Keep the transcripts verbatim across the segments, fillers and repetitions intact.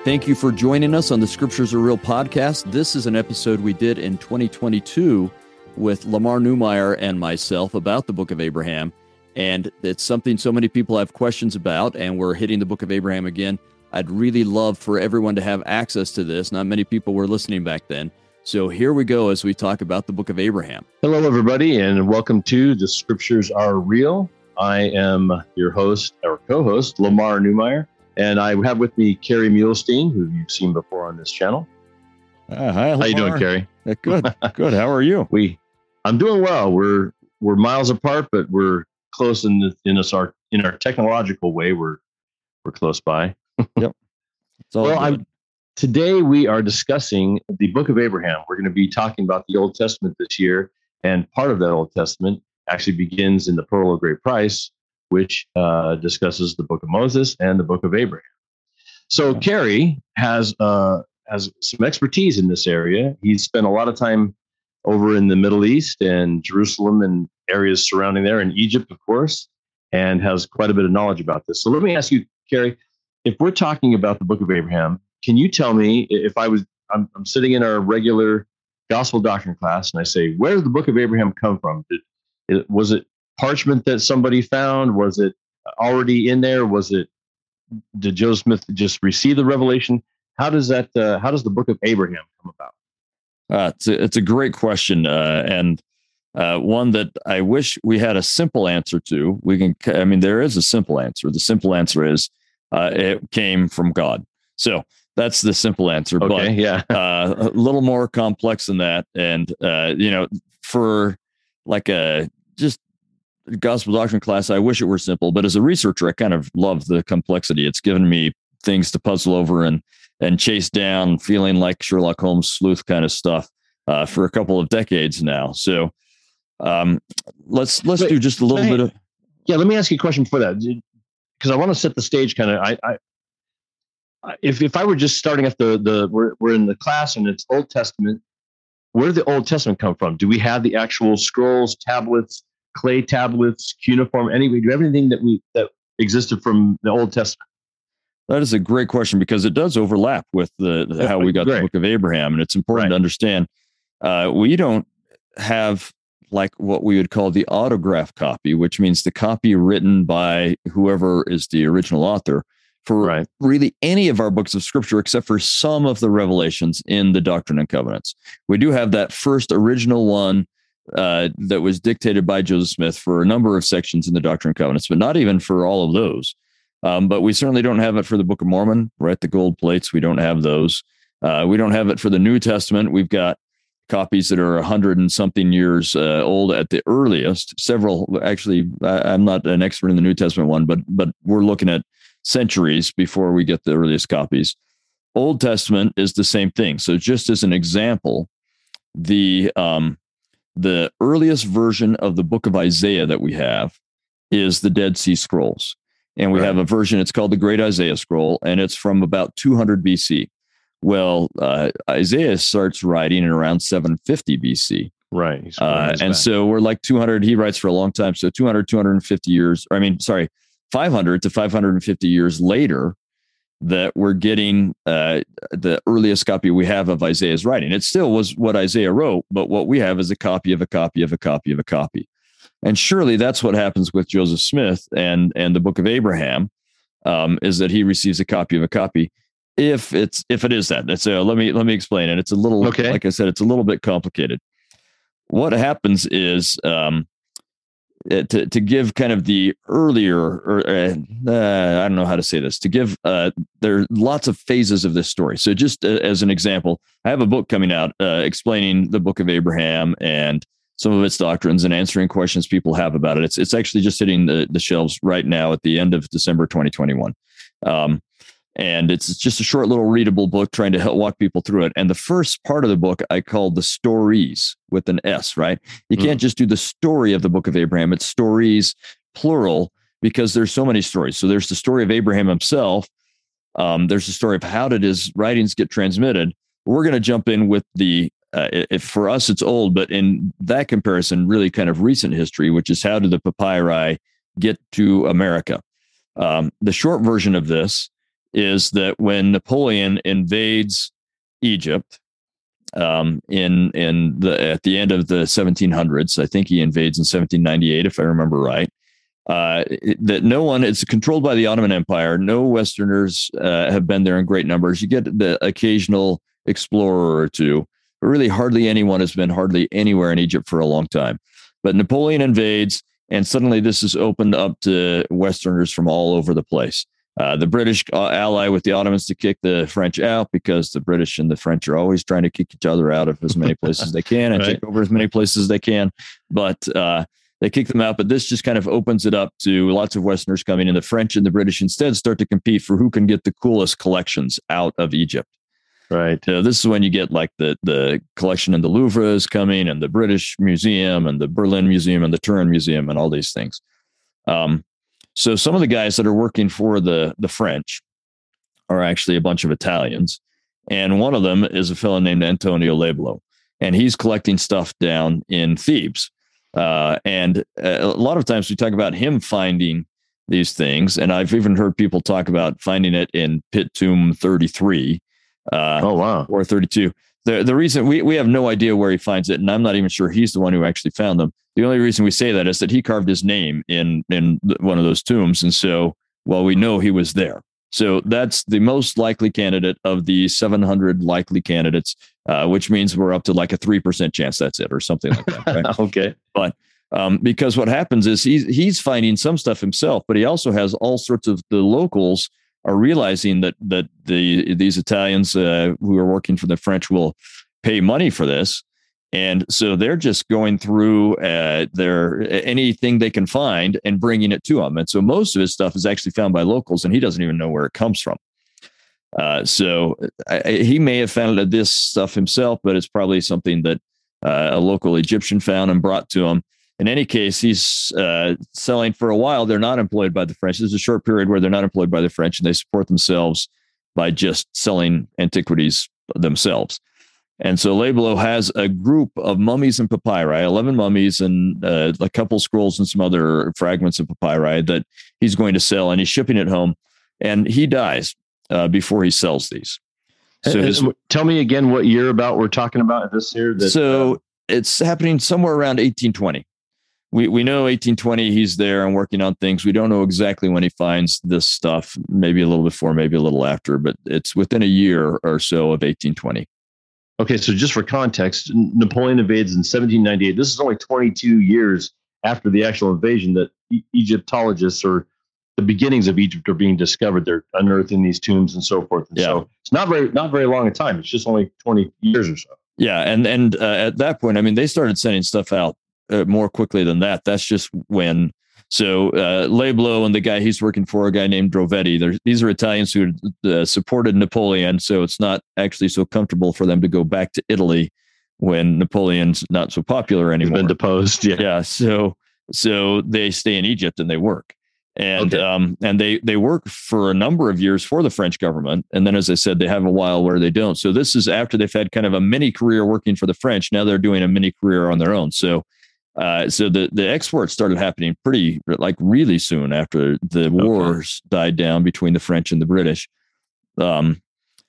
Thank you for joining us on the Scriptures Are Real podcast. This is an episode we did in twenty twenty-two with Lamar Newmeyer and myself about the Book of Abraham. And it's something so many people have questions about, and we're hitting the Book of Abraham again. I'd really love for everyone to have access to this. Not many people were listening back then. So here we go as we talk about the Book of Abraham. Hello, everybody, and welcome to The Scriptures Are Real. I am your host, or co-host, Lamar Newmeyer, and I have with me Kerry Muhlestein, who you've seen before on this channel. Uh, hi, Lamar. How you doing, Kerry? Uh, good, good. How are you? We, I'm doing well. We're we're miles apart, but we're close in the, in us our in our technological way. We're we're close by. Yep. It's all well, good. I'm. Today we are discussing the Book of Abraham. We're going to be talking about the Old Testament this year, and part of that Old Testament actually begins in the Pearl of Great Price, which uh, discusses the Book of Moses and the Book of Abraham. So Okay. Kerry has uh, has some expertise in this area. He's spent a lot of time over in the Middle East and Jerusalem and areas surrounding there, and Egypt, of course, and has quite a bit of knowledge about this. So let me ask you, Kerry, if we're talking about the Book of Abraham, can you tell me if I was, I'm, I'm sitting in our regular gospel doctrine class and I say, where did the Book of Abraham come from? Did, it, was it parchment that somebody found? Was it already in there? Was it, did Joseph Smith just receive the revelation? How does that, uh, how does the Book of Abraham come about? Uh, it's, a, it's a great question, uh, and uh, one that I wish we had a simple answer to. We can, I mean, there is a simple answer. The simple answer is uh, it came from God. So that's the simple answer. Okay, but yeah. uh, a little more complex than that. And, uh, you know, for like a just gospel doctrine class, I wish it were simple. But as a researcher, I kind of love the complexity. It's given me things to puzzle over and and chase down, feeling like Sherlock Holmes sleuth kind of stuff uh, for a couple of decades now. So um, let's let's Wait, do just a little hey, bit of. Yeah, let me ask you a question before that, because I want to set the stage kind of. I, I if if I were just starting at the the we're we're in the class and it's Old Testament, where did the Old Testament come from? Do we have the actual scrolls, tablets, clay tablets, cuneiform? Anyway, do you have anything that we that existed from the Old Testament? That is a great question because it does overlap with the, the how we got Great. the Book of Abraham, and it's important Right. to understand. Uh, we don't have like what we would call the autograph copy, which means the copy written by whoever is the original author for Right. really any of our books of Scripture, except for some of the revelations in the Doctrine and Covenants. We do have that first original one uh, that was dictated by Joseph Smith for a number of sections in the Doctrine and Covenants, but not even for all of those. Um, but we certainly don't have it for the Book of Mormon, right? The gold plates, we don't have those. Uh, we don't have it for the New Testament. We've got copies that are a hundred and something years uh, old at the earliest. Several, actually, I, I'm not an expert in the New Testament one, but but we're looking at centuries before we get the earliest copies. Old Testament is the same thing. So just as an example, the um, the earliest version of the book of Isaiah that we have is the Dead Sea Scrolls. And we Right. have a version, it's called the Great Isaiah Scroll, and it's from about two hundred B C. Well, uh, Isaiah starts writing in around seven fifty B C. Right. He's Uh, going and back. so we're like two hundred, he writes for a long time. So two hundred, two hundred fifty years, or I mean, sorry, five hundred to five hundred fifty years later that we're getting uh, the earliest copy we have of Isaiah's writing. It still was what Isaiah wrote, but what we have is a copy of a copy of a copy of a copy. And surely that's what happens with Joseph Smith and, and the Book of Abraham, um, is that he receives a copy of a copy. If it's if it is that, so let me let me explain it. It's a little, Okay. like I said, it's a little bit complicated. What happens is um, uh, to to give kind of the earlier, or uh, uh, I don't know how to say this. To give uh, there are lots of phases of this story. So just uh, as an example, I have a book coming out uh, explaining the Book of Abraham and some of its doctrines and answering questions people have about it. It's it's actually just hitting the, the shelves right now at the end of December twenty twenty-one. Um, and it's just a short little readable book trying to help walk people through it. And the first part of the book I called the stories with an S, right? You can't just do the story of the Book of Abraham. It's stories, plural, because there's so many stories. So there's the story of Abraham himself. Um, there's the story of how did his writings get transmitted. We're going to jump in with the Uh, if for us, it's old, but in that comparison, really kind of recent history, which is how did the papyri get to America? Um, the short version of this is that when Napoleon invades Egypt um, in in the at the end of the seventeen hundreds, I think he invades in seventeen ninety-eight, if I remember right. Uh, that no one, it's controlled by the Ottoman Empire. No Westerners uh, have been there in great numbers. You get the occasional explorer or two, but really hardly anyone has been hardly anywhere in Egypt for a long time. But Napoleon invades, and suddenly this is opened up to Westerners from all over the place. Uh, the British uh, ally with the Ottomans to kick the French out, because the British and the French are always trying to kick each other out of as many places as they can and right. take over as many places as they can. But uh, they kick them out. But this just kind of opens it up to lots of Westerners coming in. The French and the British instead start to compete for who can get the coolest collections out of Egypt. Right. So this is when you get like the the collection in the Louvre is coming, and the British Museum, and the Berlin Museum, and the Turin Museum, and all these things. Um, so some of the guys that are working for the the French are actually a bunch of Italians, and one of them is a fellow named Antonio Leblo, and he's collecting stuff down in Thebes. Uh, and a lot of times we talk about him finding these things, and I've even heard people talk about finding it in Pit Tomb thirty-three. Uh, oh wow, or thirty-two. The the reason we, we have no idea where he finds it, and I'm not even sure he's the one who actually found them. The only reason we say that is that he carved his name in in one of those tombs, and so well we know he was there. So that's the most likely candidate of the seven hundred likely candidates, uh, which means we're up to like a three percent chance that's it, or something like that. Right? Okay, but um, because what happens is he's he's finding some stuff himself, but he also has all sorts of the locals are realizing that that the these Italians uh, who are working for the French will pay money for this, and so they're just going through uh, their anything they can find and bringing it to him. And so most of his stuff is actually found by locals, and he doesn't even know where it comes from. Uh, so I, he may have found this stuff himself, but it's probably something that uh, a local Egyptian found and brought to him. In any case, he's uh, selling for a while. They're not employed by the French. There's a short period where they're not employed by the French, and they support themselves by just selling antiquities themselves. And so Leblo has a group of mummies and papyri, eleven mummies and uh, a couple scrolls and some other fragments of papyri that he's going to sell, and he's shipping it home. And he dies uh, before he sells these. So his, tell me again what year about we're talking about this here. That, so uh, it's happening somewhere around eighteen twenty. We we know eighteen twenty, he's there and working on things. We don't know exactly when he finds this stuff, maybe a little before, maybe a little after, but it's within a year or so of eighteen twenty. Okay, so just for context, Napoleon invades in seventeen ninety-eight. This is only twenty-two years after the actual invasion that e- Egyptologists or the beginnings of Egypt are being discovered. They're unearthing these tombs and so forth. And yeah. So it's not very not very long a time. It's just only twenty years or so. Yeah, and and uh, at that point, I mean, they started sending stuff out Uh, more quickly than that. That's just when. So uh, Leblo and the guy he's working for, a guy named Drovetti, these are Italians who uh, supported Napoleon. So it's not actually so comfortable for them to go back to Italy when Napoleon's not so popular anymore. He's been deposed. Yeah. Yeah. So so they stay in Egypt and they work. And okay. um and they they work for a number of years for the French government. And then, as I said, they have a while where they don't. So this is after they've had kind of a mini career working for the French. Now they're doing a mini career on their own. So Uh, so the, the exports started happening pretty, like really soon after the wars okay. died down between the French and the British. Um,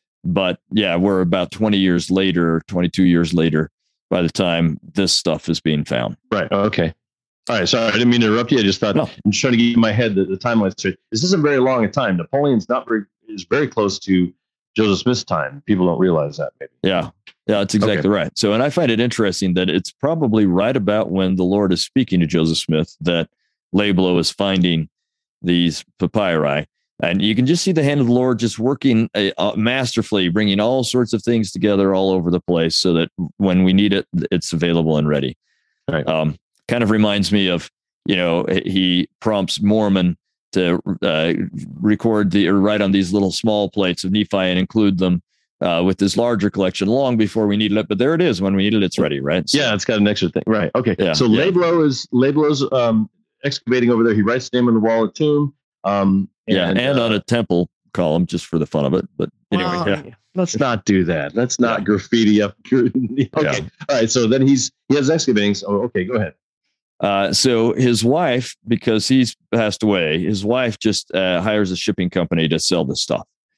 but yeah, we're about twenty years later, twenty-two years later, by the time this stuff is being found. Right. Okay. All right. Sorry, I didn't mean to interrupt you. I just thought, no. I'm trying to get in my head the, the timeline straight. This isn't very long a time. Napoleon's not very, is very close to Joseph Smith's time. People don't realize that, maybe. Yeah. Yeah, that's exactly okay. right. So, and I find it interesting that it's probably right about when the Lord is speaking to Joseph Smith that Leblo is finding these papyri. And you can just see the hand of the Lord just working uh, uh, masterfully, bringing all sorts of things together all over the place so that when we need it, it's available and ready. Right. Um, kind of reminds me of, you know, he prompts Mormon to uh, record the or write on these little small plates of Nephi and include them Uh, with this larger collection long before we needed it, but there it is. When we needed it, it's ready, right? So, yeah, it's got an extra thing, right? Okay, yeah, so yeah. Leblo is Leblo's um, excavating over there. He writes the name on the wall of the tomb. Um, and, yeah, and uh, on a temple column just for the fun of it. But anyway, well, yeah. let's not do that. Let's not yeah. graffiti up. Okay, yeah. all right. So then he's he has excavating. So okay, go ahead. Uh, so his wife, because he's passed away, his wife just uh, hires a shipping company to sell this stuff.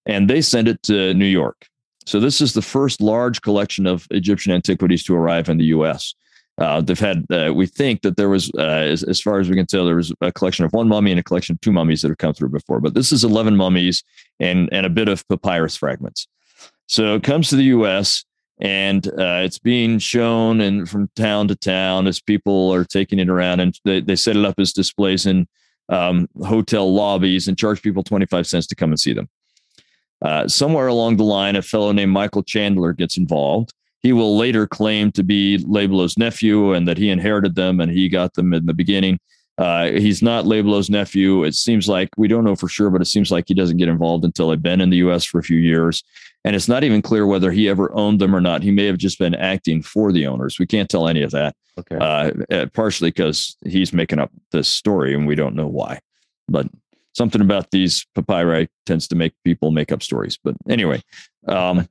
and they send it to New York. So this is the first large collection of Egyptian antiquities to arrive in the U S. Uh, they've had, uh, we think that there was, uh, as, as far as we can tell, there was a collection of one mummy and a collection of two mummies that have come through before. But this is eleven mummies and, and a bit of papyrus fragments. So it comes to the U S, and uh, it's being shown and from town to town as people are taking it around, and they, they set it up as displays in um, hotel lobbies and charge people twenty-five cents to come and see them. Uh, somewhere along the line, a fellow named Michael Chandler gets involved. He will later claim to be Labelo's nephew and that he inherited them and he got them in the beginning. Uh, he's not Labelo's nephew. It seems like, we don't know for sure, but it seems like he doesn't get involved until they've been in the U S for a few years. And it's not even clear whether he ever owned them or not. He may have just been acting for the owners. We can't tell any of that. Okay. Uh, partially because he's making up this story and we don't know why. But something about these papyri tends to make people make up stories. But anyway, um,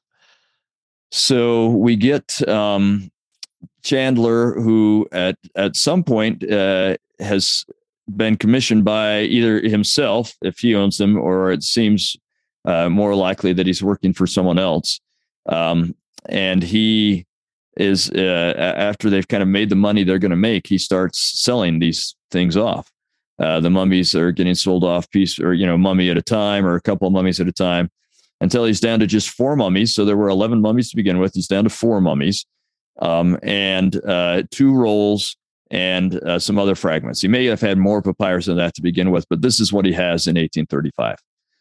so we get um, Chandler, who at, at some point uh, has been commissioned by either himself, if he owns them, or it seems uh, more likely that he's working for someone else. Um, and he is, uh, after they've kind of made the money they're going to make, he starts selling these things off. Uh, the mummies are getting sold off piece or, you know, mummy at a time or a couple of mummies at a time until he's down to just four mummies. So there were eleven mummies to begin with. He's down to four mummies um, and uh, two rolls and uh, some other fragments. He may have had more papyrus than that to begin with, but this is what he has in eighteen thirty-five.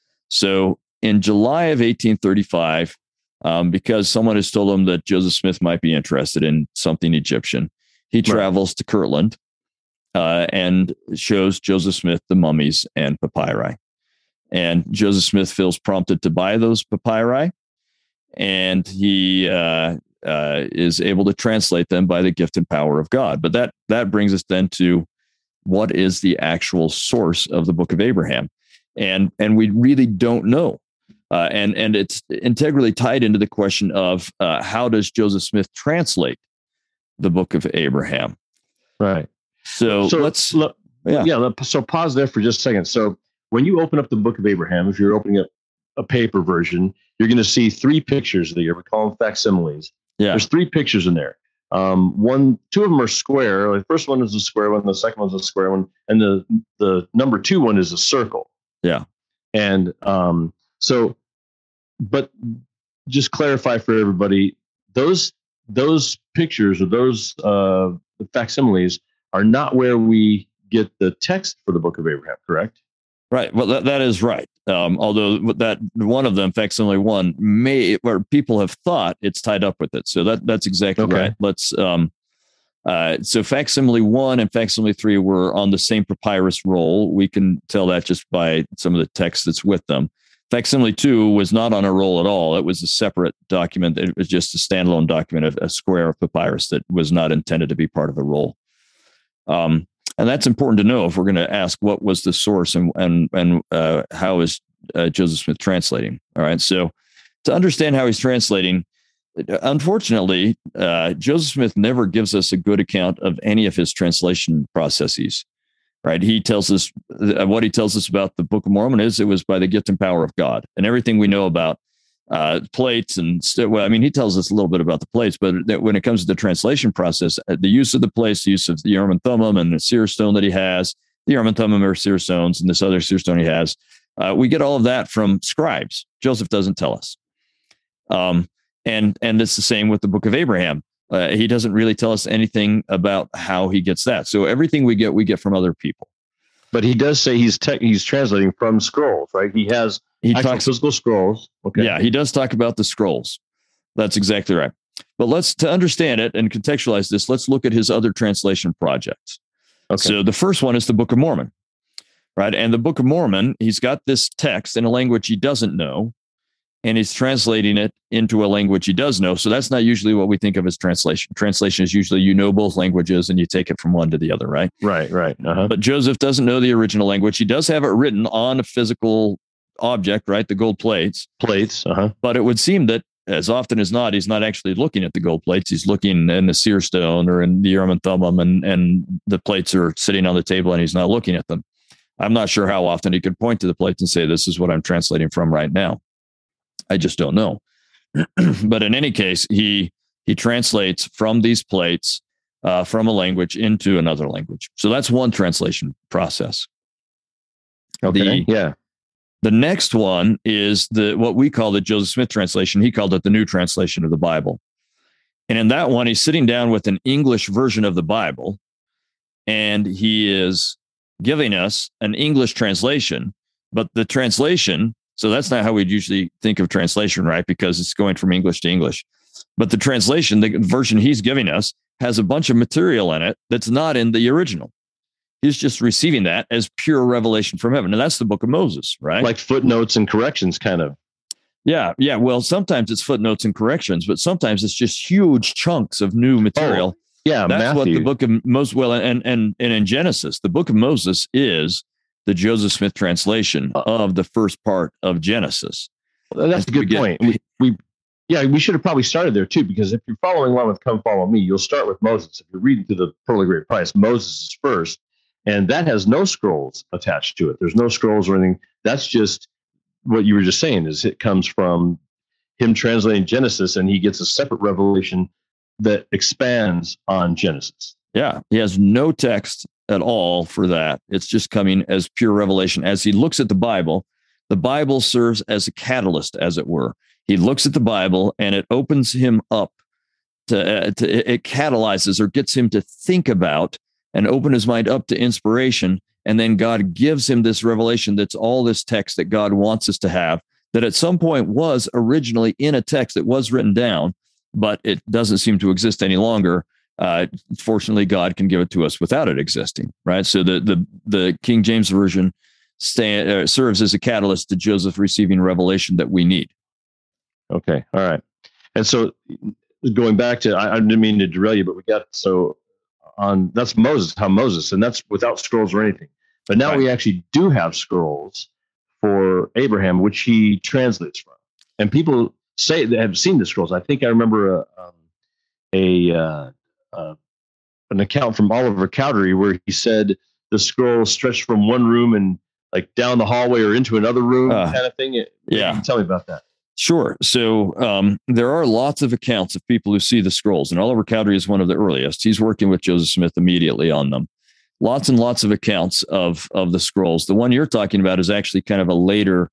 So in July of eighteen thirty-five, um, because someone has told him that Joseph Smith might be interested in something Egyptian, he right. travels to Kirtland. Uh, and shows Joseph Smith the mummies and papyri. And Joseph Smith feels prompted to buy those papyri, and he uh, uh, is able to translate them by the gift and power of God. But that that brings us then to what is the actual source of the Book of Abraham, and and we really don't know. Uh, and and it's integrally tied into the question of uh, how does Joseph Smith translate the Book of Abraham? Right. So, so let's, look, yeah. yeah. So pause there for just a second. So when you open up the Book of Abraham, if you're opening up a paper version, you're going to see three pictures there. We call them facsimiles. Yeah. There's three pictures in there. Um, one, two of them are square. The first one is a square one. The second one's a square one. And the, the number two one is a circle. Yeah. And um, so, but just clarify for everybody, those, those pictures or those uh, facsimiles are not where we get the text for the Book of Abraham, correct? Right. Well, that, that is right. Um, although that one of them, facsimile one, may where people have thought it's tied up with it. So that that's exactly okay. right. Let's. Um, uh, so facsimile one and facsimile three were on the same papyrus roll. We can tell that just by some of the text that's with them. Facsimile two was not on a roll at all. It was a separate document. It was just a standalone document, a, a square of papyrus that was not intended to be part of the roll. Um, and that's important to know if we're going to ask what was the source and and and uh, how is uh, Joseph Smith translating. All right, so to understand how he's translating, unfortunately, uh, Joseph Smith never gives us a good account of any of his translation processes. Right, he tells us uh, what he tells us about the Book of Mormon is it was by the gift and power of God, and everything we know about uh, plates and st- well, I mean, he tells us a little bit about the plates, but that when it comes to the translation process, uh, the use of the plates, the use of the Urim and Thummim and the seer stone that he has, the Urim and Thummim are seer stones, and this other seer stone he has, uh, we get all of that from scribes. Joseph doesn't tell us, um, and and it's the same with the Book of Abraham. Uh, he doesn't really tell us anything about how he gets that. So everything we get, we get from other people. But he does say he's te- he's translating from scrolls, right? He has he actual talks, physical scrolls. Okay. Yeah, he does talk about the scrolls. That's exactly right. But let's, to understand it and contextualize this, let's look at his other translation projects. Okay. So the first one is the Book of Mormon, right? And the Book of Mormon, he's got this text in a language he doesn't know, and he's translating it into a language he does know. So that's not usually what we think of as translation. Translation is usually you know both languages and you take it from one to the other, right? Right, right. Uh-huh. But Joseph doesn't know the original language. He does have it written on a physical object, right? The gold plates. Plates, uh-huh. But it would seem that as often as not, he's not actually looking at the gold plates. He's looking in the seer stone or in the Urim and Thummim, and, and the plates are sitting on the table and he's not looking at them. I'm not sure how often he could point to the plates and say, this is what I'm translating from right now. I just don't know. But in any case, he he translates from these plates uh, from a language into another language. So that's one translation process. Okay. The, yeah. The next one is the what we call the Joseph Smith translation. He called it the New Translation of the Bible. And in that one, he's sitting down with an English version of the Bible, and he is giving us an English translation. But the translation, so that's not how we'd usually think of translation, right? Because it's going from English to English. But the translation, the version he's giving us, has a bunch of material in it that's not in the original. He's just receiving that as pure revelation from heaven. And that's the book of Moses, right? Like footnotes and corrections, kind of. Yeah. Yeah. Well, sometimes it's footnotes and corrections, but sometimes it's just huge chunks of new material. Oh, yeah. That's Matthew. what the book of Moses, well, and, and, and in Genesis, the book of Moses is the Joseph Smith translation of the first part of Genesis. Well, that's a good get, point. We, we, yeah, we should have probably started there too, because if you're following along with Come Follow Me, you'll start with Moses. If you're reading through the Pearl of Great Price, Moses is first. And that has no scrolls attached to it. There's no scrolls or anything. That's just what you were just saying, is it comes from him translating Genesis, and he gets a separate revelation that expands on Genesis. Yeah, he has no text at all for that. It's just coming as pure revelation. As he looks at the Bible, the Bible serves as a catalyst, as it were. He looks at the Bible, and it opens him up to, uh, to it catalyzes or gets him to think about and open his mind up to inspiration. And then God gives him this revelation that's all this text that God wants us to have, that at some point was originally in a text that was written down, but it doesn't seem to exist any longer. Uh, fortunately, God can give it to us without it existing, right? So the the the King James Version stand, uh, serves as a catalyst to Joseph receiving revelation that we need. Okay, all right. And so going back to, I, I didn't mean to derail you, but we got, so on, that's Moses, how Moses, and that's without scrolls or anything. But now right. we actually do have scrolls for Abraham, which he translates from. And people say they have seen the scrolls. I think I remember a, um, a uh, uh, an account from Oliver Cowdery where he said the scroll stretched from one room and like down the hallway or into another room, uh, kind of thing. It, yeah. Tell me about that. Sure. So um, there are lots of accounts of people who see the scrolls, and Oliver Cowdery is one of the earliest. He's working with Joseph Smith immediately on them. Lots and lots of accounts of of the scrolls. The one you're talking about is actually kind of a later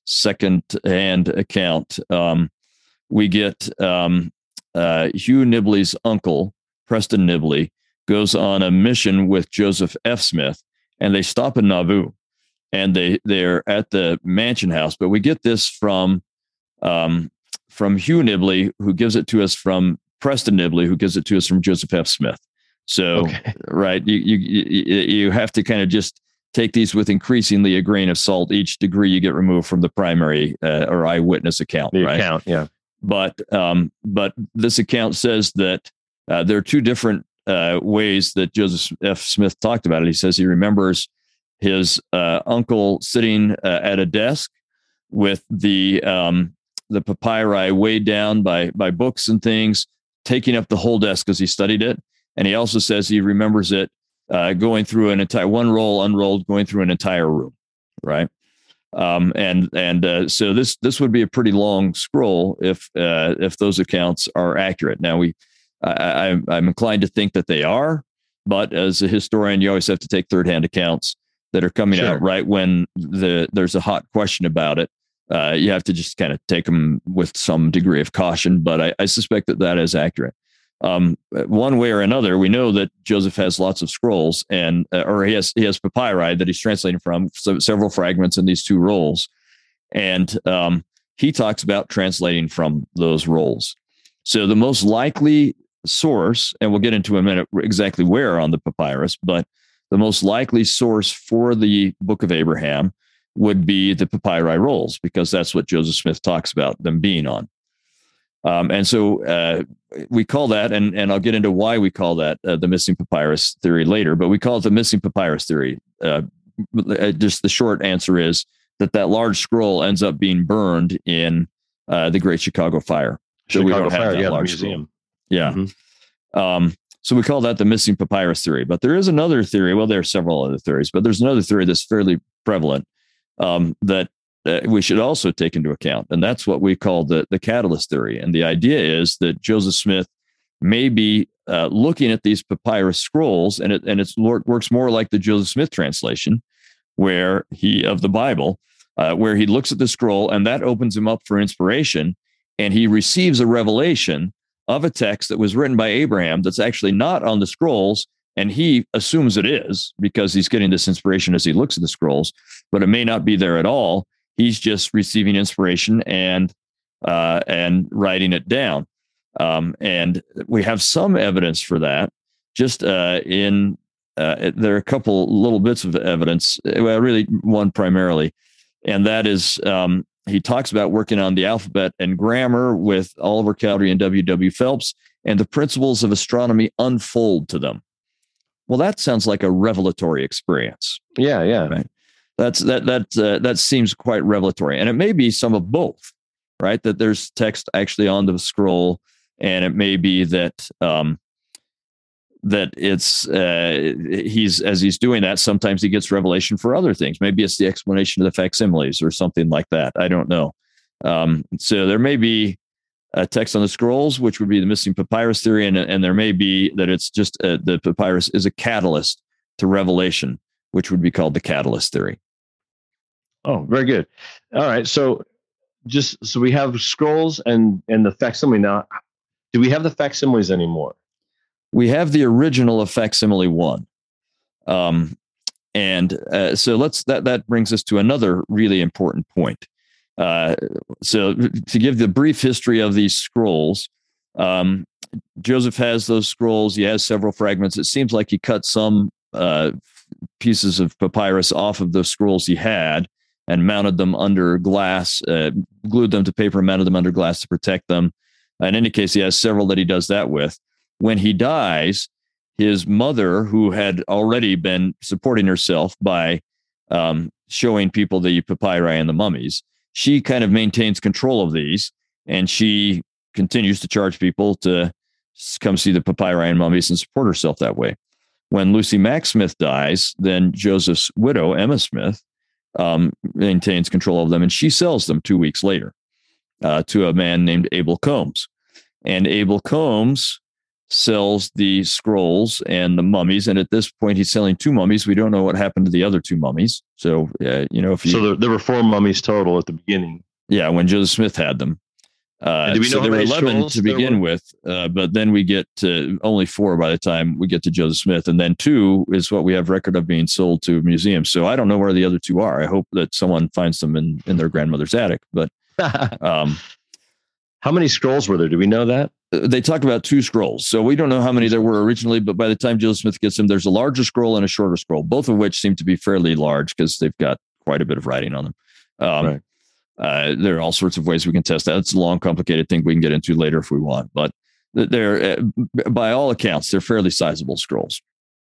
second-hand account. Um, we get um, uh, Hugh Nibley's uncle, Preston Nibley, goes on a mission with Joseph F. Smith, and they stop in Nauvoo, and they they're at the Mansion House. But we get this from Um, from Hugh Nibley, who gives it to us from Preston Nibley, who gives it to us from Joseph F. Smith. So, okay. right, you, you you have to kind of just take these with increasingly a grain of salt. Each degree you get removed from the primary uh, or eyewitness account. The right? account, yeah. But um, but this account says that uh, there are two different uh, ways that Joseph F. Smith talked about it. He says he remembers his uh, uncle sitting uh, at a desk with the um, the papyri weighed down by by books and things, taking up the whole desk as he studied it. And he also says he remembers it uh, going through an entire one roll unrolled, going through an entire room, right? Um, and and uh, so this this would be a pretty long scroll if uh, if those accounts are accurate. Now we, I, I, I'm inclined to think that they are, but as a historian, you always have to take third hand accounts that are coming sure. out right when the there's a hot question about it. Uh, you have to just kind of take them with some degree of caution, but I, I suspect that that is accurate. Um, one way or another, we know that Joseph has lots of scrolls, and uh, or he has he has papyri that he's translating from, so several fragments in these two rolls, and um, he talks about translating from those rolls. So the most likely source, and we'll get into in a minute exactly where on the papyrus, but the most likely source for the Book of Abraham would be the papyri rolls, because that's what Joseph Smith talks about them being on. Um, and so uh, we call that, and, and I'll get into why we call that uh, the missing papyrus theory later, but we call it the missing papyrus theory. Uh, just the short answer is that that large scroll ends up being burned in uh, the Great Chicago Fire. So Chicago we don't have Fire, that yeah, large museum. scroll. Yeah. Mm-hmm. Um, So we call that the missing papyrus theory. But there is another theory. Well, there are several other theories, but there's another theory that's fairly prevalent um, that uh, we should also take into account. And that's what we call the, the catalyst theory. And the idea is that Joseph Smith may be uh, looking at these papyrus scrolls, and it and it's works more like the Joseph Smith translation, where he of the Bible, uh, where he looks at the scroll and that opens him up for inspiration, and he receives a revelation of a text that was written by Abraham that's actually not on the scrolls, and he assumes it is because he's getting this inspiration as he looks at the scrolls, but it may not be there at all. He's just receiving inspiration and uh, and writing it down. Um, and we have some evidence for that. Just uh, in uh, there are a couple little bits of evidence. Well, really one primarily, and that is um, he talks about working on the alphabet and grammar with Oliver Cowdery and W W Phelps, and the principles of astronomy unfold to them. Well, that sounds like a revelatory experience. Yeah, yeah. Right. That's that that uh, that seems quite revelatory, and it may be some of both. Right. That there's text actually on the scroll. And it may be that um, that it's uh, he's as he's doing that, sometimes he gets revelation for other things. Maybe it's the explanation of the facsimiles or something like that. I don't know. Um, so there may be a text on the scrolls, which would be the missing papyrus theory, and and there may be that it's just uh, the papyrus is a catalyst to revelation, which would be called the catalyst theory. Oh, very good. All right. So just so we have scrolls and and the facsimile now. Do we have the facsimiles anymore? We have the original of facsimile one. Um, and uh, so let's that that brings us to another really important point. Uh, so to give the brief history of these scrolls, um, Joseph has those scrolls. He has several fragments. It seems like he cut some uh, pieces of papyrus off of the scrolls he had and mounted them under glass, uh, glued them to paper, and mounted them under glass to protect them. In any case, he has several that he does that with. When he dies, his mother, who had already been supporting herself by um, showing people the papyri and the mummies, she kind of maintains control of these, and she continues to charge people to come see the papyri and mummies and support herself that way. When Lucy Mack Smith dies, then Joseph's widow, Emma Smith, um, maintains control of them, and she sells them two weeks later uh, to a man named Abel Combs. And Abel Combs sells the scrolls and the mummies. And at this point, he's selling two mummies. We don't know what happened to the other two mummies. So, uh, you know, if you. So there, there were four mummies total at the beginning. Yeah, when Joseph Smith had them. Uh, do we know so there were eleven to begin were? with, uh, but then we get to only four by the time we get to Joseph Smith. And then two is what we have record of being sold to museums. So I don't know where the other two are. I hope that someone finds them in, in their grandmother's attic. But. um How many scrolls were there? Do we know that? They talk about two scrolls. So we don't know how many there were originally, but by the time Joseph Smith gets them, there's a larger scroll and a shorter scroll, both of which seem to be fairly large because they've got quite a bit of writing on them. Um, right. uh, there are all sorts of ways we can test that. It's a long, complicated thing we can get into later if we want, but they're, uh, by all accounts, they're fairly sizable scrolls.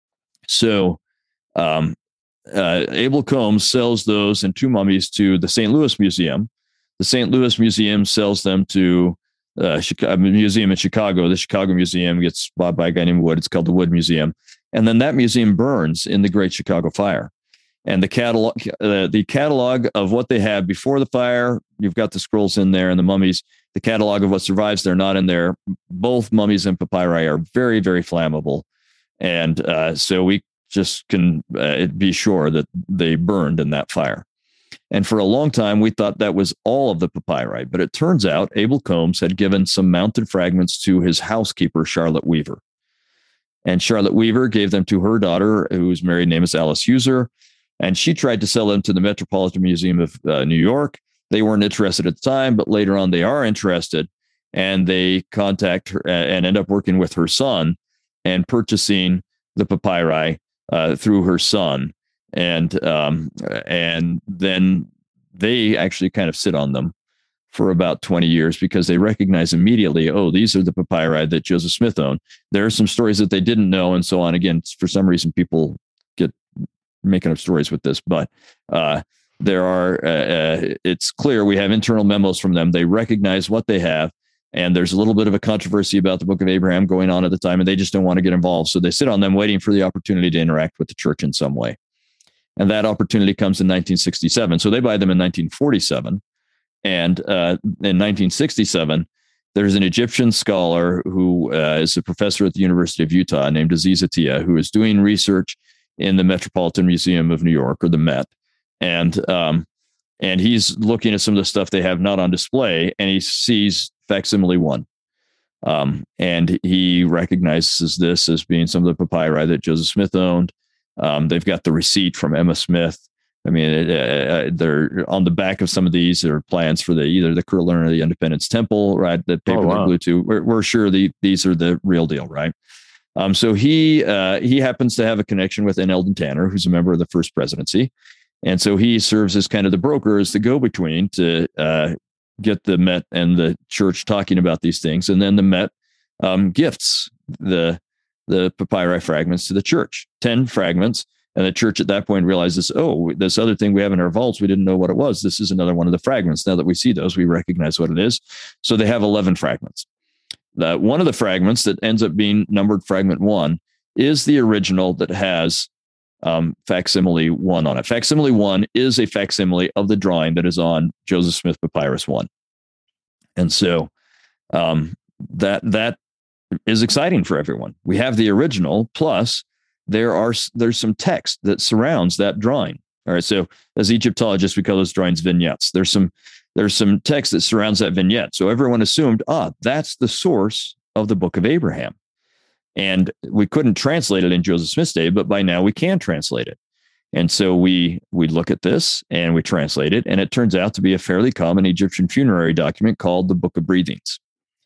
So um, uh, Abel Combs sells those and two mummies to the Saint Louis Museum. The Saint Louis Museum sells them to uh, Chicago, a museum in Chicago. The Chicago Museum gets bought by a guy named Wood. It's called the Wood Museum. And then that museum burns in the Great Chicago Fire. And the catalog, uh, the catalog of what they had before the fire, you've got the scrolls in there and the mummies. The catalog of what survives, they're not in there. Both mummies and papyri are very, very flammable. And uh, so we just can uh, be sure that they burned in that fire. And for a long time, we thought that was all of the papyri. But it turns out Abel Combs had given some mounted fragments to his housekeeper, Charlotte Weaver. And Charlotte Weaver gave them to her daughter, whose married name is Alice User. And she tried to sell them to the Metropolitan Museum of uh, New York. They weren't interested at the time, but later on they are interested. And they contact her and end up working with her son and purchasing the papyri uh, through her son. And um, and then they actually kind of sit on them for about twenty years because they recognize immediately, oh, these are the papyri that Joseph Smith owned. There are some stories that they didn't know and so on. Again, for some reason, people get making up stories with this, but uh, there are, uh, uh, it's clear we have internal memos from them. They recognize what they have. And there's a little bit of a controversy about the Book of Abraham going on at the time, and they just don't want to get involved. So they sit on them waiting for the opportunity to interact with the church in some way. And that opportunity comes in nineteen sixty-seven. So they buy them in nineteen forty-seven. And uh, in nineteen sixty-seven, there's an Egyptian scholar who uh, is a professor at the University of Utah named Aziz Atiya, who is doing research in the Metropolitan Museum of New York, or the Met. And um, and he's looking at some of the stuff they have not on display, and he sees facsimile one. Um, and he recognizes this as being some of the papyri that Joseph Smith owned. Um, they've got the receipt from Emma Smith. I mean, it, uh, they're on the back of some of these are plans for the either the Curlin or the Independence Temple, right? The paper oh, wow. they're glued to. We're, we're sure the, these are the real deal, right? Um, so he uh, he happens to have a connection with N. Eldon Tanner, who's a member of the First Presidency. And so he serves as kind of the broker, as the go-between to uh, get the Met and the church talking about these things. And then the Met um, gifts the the papyri fragments to the church, ten fragments. And the church at that point realizes, oh, this other thing we have in our vaults, we didn't know what it was. This is another one of the fragments. Now that we see those, we recognize what it is. So they have eleven fragments. Uh, one of the fragments that ends up being numbered fragment one is the original that has um, facsimile one on it. Facsimile one is a facsimile of the drawing that is on Joseph Smith Papyrus one. And so um, that that is exciting for everyone. We have the original, plus there are there's some text that surrounds that drawing. All right. So as Egyptologists, we call those drawings vignettes. There's some there's some text that surrounds that vignette. So everyone assumed, ah, that's the source of the Book of Abraham. And we couldn't translate it in Joseph Smith's day, but by now we can translate it. And so we we look at this and we translate it, and it turns out to be a fairly common Egyptian funerary document called the Book of Breathings.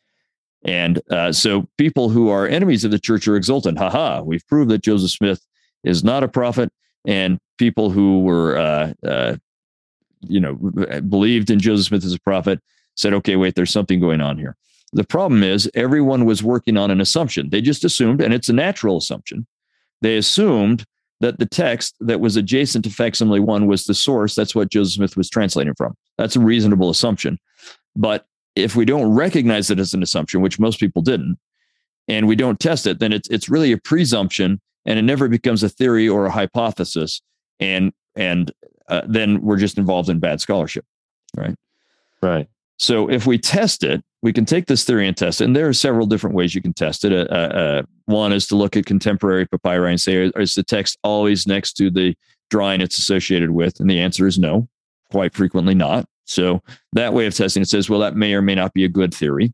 And uh, so people who are enemies of the church are exultant. Ha ha, we've proved that Joseph Smith is not a prophet. And people who were, uh, uh, you know, believed in Joseph Smith as a prophet said, okay, wait, there's something going on here. The problem is everyone was working on an assumption. They just assumed, and it's a natural assumption, they assumed that the text that was adjacent to facsimile one was the source. That's what Joseph Smith was translating from. That's a reasonable assumption. But if we don't recognize it as an assumption, which most people didn't, and we don't test it, then it's it's really a presumption, and it never becomes a theory or a hypothesis. And and uh, then we're just involved in bad scholarship, right? Right. So if we test it, we can take this theory and test it. And there are several different ways you can test it. Uh, uh, one is to look at contemporary papyri and say, is the text always next to the drawing it's associated with? And the answer is no, quite frequently not. So that way of testing it says, well, that may or may not be a good theory.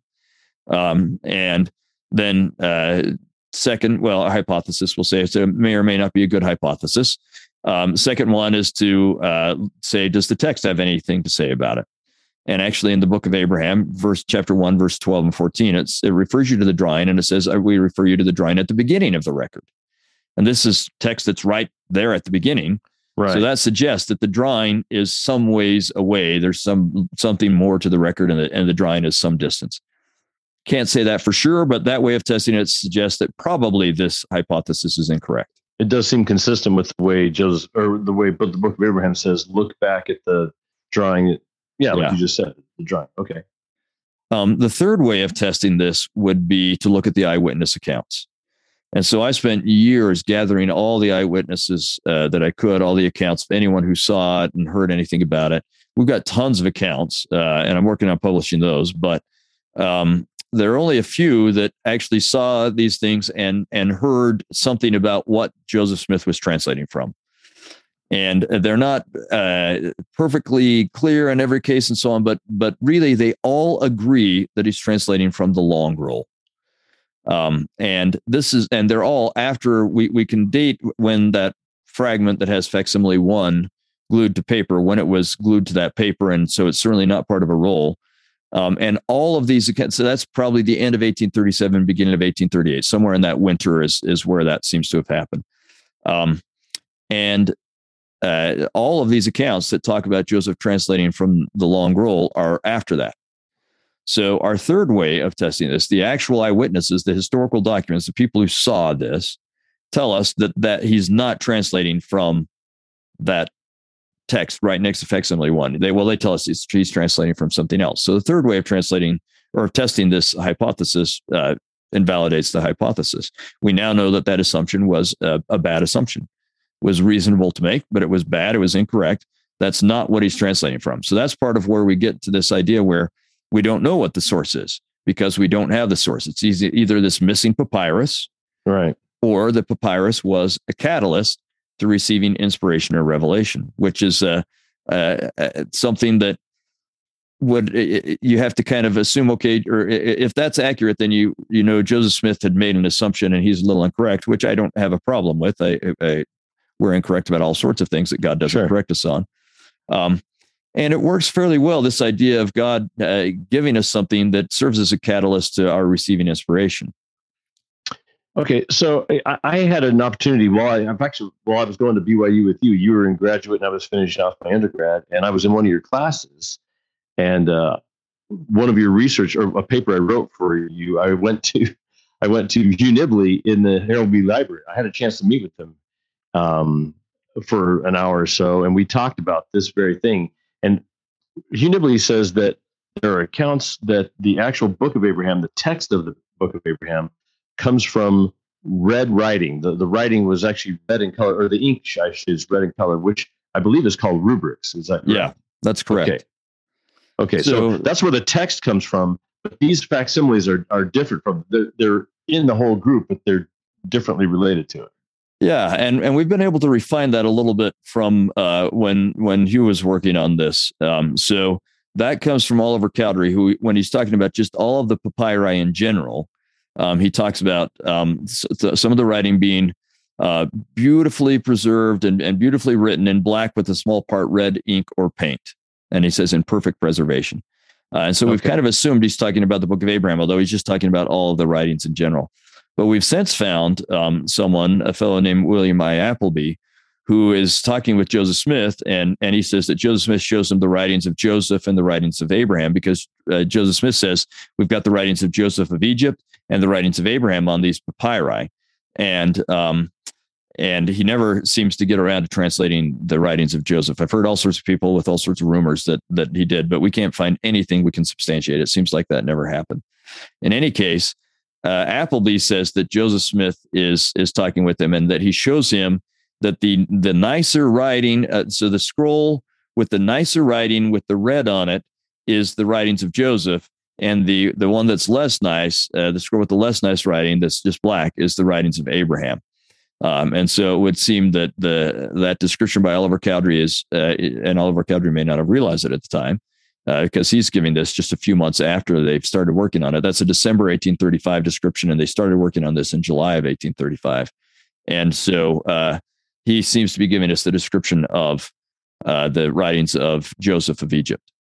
Um, and then uh, second, well, a hypothesis will say it may or may not be a good hypothesis. Um, second one is to uh, say, does the text have anything to say about it? And actually in the Book of Abraham, verse chapter one, verse twelve and fourteen, it's, it refers you to the drawing, and it says, we refer you to the drawing at the beginning of the record. And this is text that's right there at the beginning. Right. So that suggests that the drawing is some ways away. There's some something more to the record, and the, and the drawing is some distance. Can't say that for sure, but that way of testing it suggests that probably this hypothesis is incorrect. It does seem consistent with the way Joseph, or the way but the Book of Abraham says, look back at the drawing. Yeah, like yeah. you just said, the drawing. Okay. Um, the third way of testing this would be to look at the eyewitness accounts. And so I spent years gathering all the eyewitnesses uh, that I could, all the accounts of anyone who saw it and heard anything about it. We've got tons of accounts, uh, and I'm working on publishing those, but um, there are only a few that actually saw these things and and heard something about what Joseph Smith was translating from. And they're not uh, perfectly clear in every case and so on, but but really they all agree that he's translating from the Long Roll. Um, and this is, and they're all after we, we can date when that fragment that has facsimile one glued to paper, when it was glued to that paper. And so it's certainly not part of a roll. Um, and all of these accounts, so that's probably the end of eighteen thirty-seven, beginning of eighteen thirty-eight, somewhere in that winter is, is where that seems to have happened. Um, and uh, all of these accounts that talk about Joseph translating from the Long Roll are after that. So our third way of testing this, the actual eyewitnesses, the historical documents, the people who saw this, tell us that, that he's not translating from that text right next to facsimile one. They, well, they tell us he's, he's translating from something else. So the third way of translating or testing this hypothesis uh, invalidates the hypothesis. We now know that that assumption was a, a bad assumption. It was reasonable to make, but it was bad. It was incorrect. That's not what he's translating from. So that's part of where we get to this idea where we don't know what the source is because we don't have the source. It's easy, either this missing papyrus, right, or the papyrus was a catalyst to receiving inspiration or revelation, which is uh, uh, uh, something that would uh, you have to kind of assume, okay, or if that's accurate, then you you know Joseph Smith had made an assumption and he's a little incorrect, which I don't have a problem with. I, I we're incorrect about all sorts of things that God doesn't sure. correct us on. Um, and it works fairly well, this idea of God uh, giving us something that serves as a catalyst to our receiving inspiration. Okay, so I, I had an opportunity while I, I'm actually while I was going to B Y U with you. You were in graduate, and I was finishing off my undergrad, and I was in one of your classes. And uh, one of your research, or a paper I wrote for you, I went to, I went to Hugh Nibley in the Harold B. Library. I had a chance to meet with him um, for an hour or so, and we talked about this very thing. And Hugh Nibley says that there are accounts that the actual Book of Abraham, the text of the Book of Abraham, comes from red writing. The the writing was actually red in color, or the ink is red in color, which I believe is called rubrics. Is that correct? Yeah, that's correct. Okay. Okay, so, so that's where the text comes from. But these facsimiles are are different from. They're, they're in the whole group, but they're differently related to it. Yeah, and and we've been able to refine that a little bit from uh, when when Hugh was working on this. Um, so that comes from Oliver Cowdery, who, when he's talking about just all of the papyri in general, um, he talks about um, some of the writing being uh, beautifully preserved and, and beautifully written in black with a small part red ink or paint. And he says in perfect preservation. Uh, and so okay. we've kind of assumed he's talking about the Book of Abraham, although he's just talking about all of the writings in general. But we've since found um, someone, a fellow named William I. Appleby, who is talking with Joseph Smith. And, and he says that Joseph Smith shows him the writings of Joseph and the writings of Abraham, because uh, Joseph Smith says, we've got the writings of Joseph of Egypt and the writings of Abraham on these papyri. And um, And he never seems to get around to translating the writings of Joseph. I've heard all sorts of people with all sorts of rumors that that he did, but we can't find anything we can substantiate. It seems like that never happened. In any case, uh, Appleby says that Joseph Smith is is talking with him, and that he shows him that the the nicer writing, uh, so the scroll with the nicer writing with the red on it is the writings of Joseph, and the the one that's less nice, uh, the scroll with the less nice writing that's just black, is the writings of Abraham. Um, and so it would seem that the that description by Oliver Cowdery is, uh, and Oliver Cowdery may not have realized it at the time, uh, because he's giving this just a few months after they've started working on it. That's a December eighteen thirty-five description, and they started working on this in July of eighteen thirty-five. And so uh, he seems to be giving us the description of uh, the writings of Joseph of Egypt.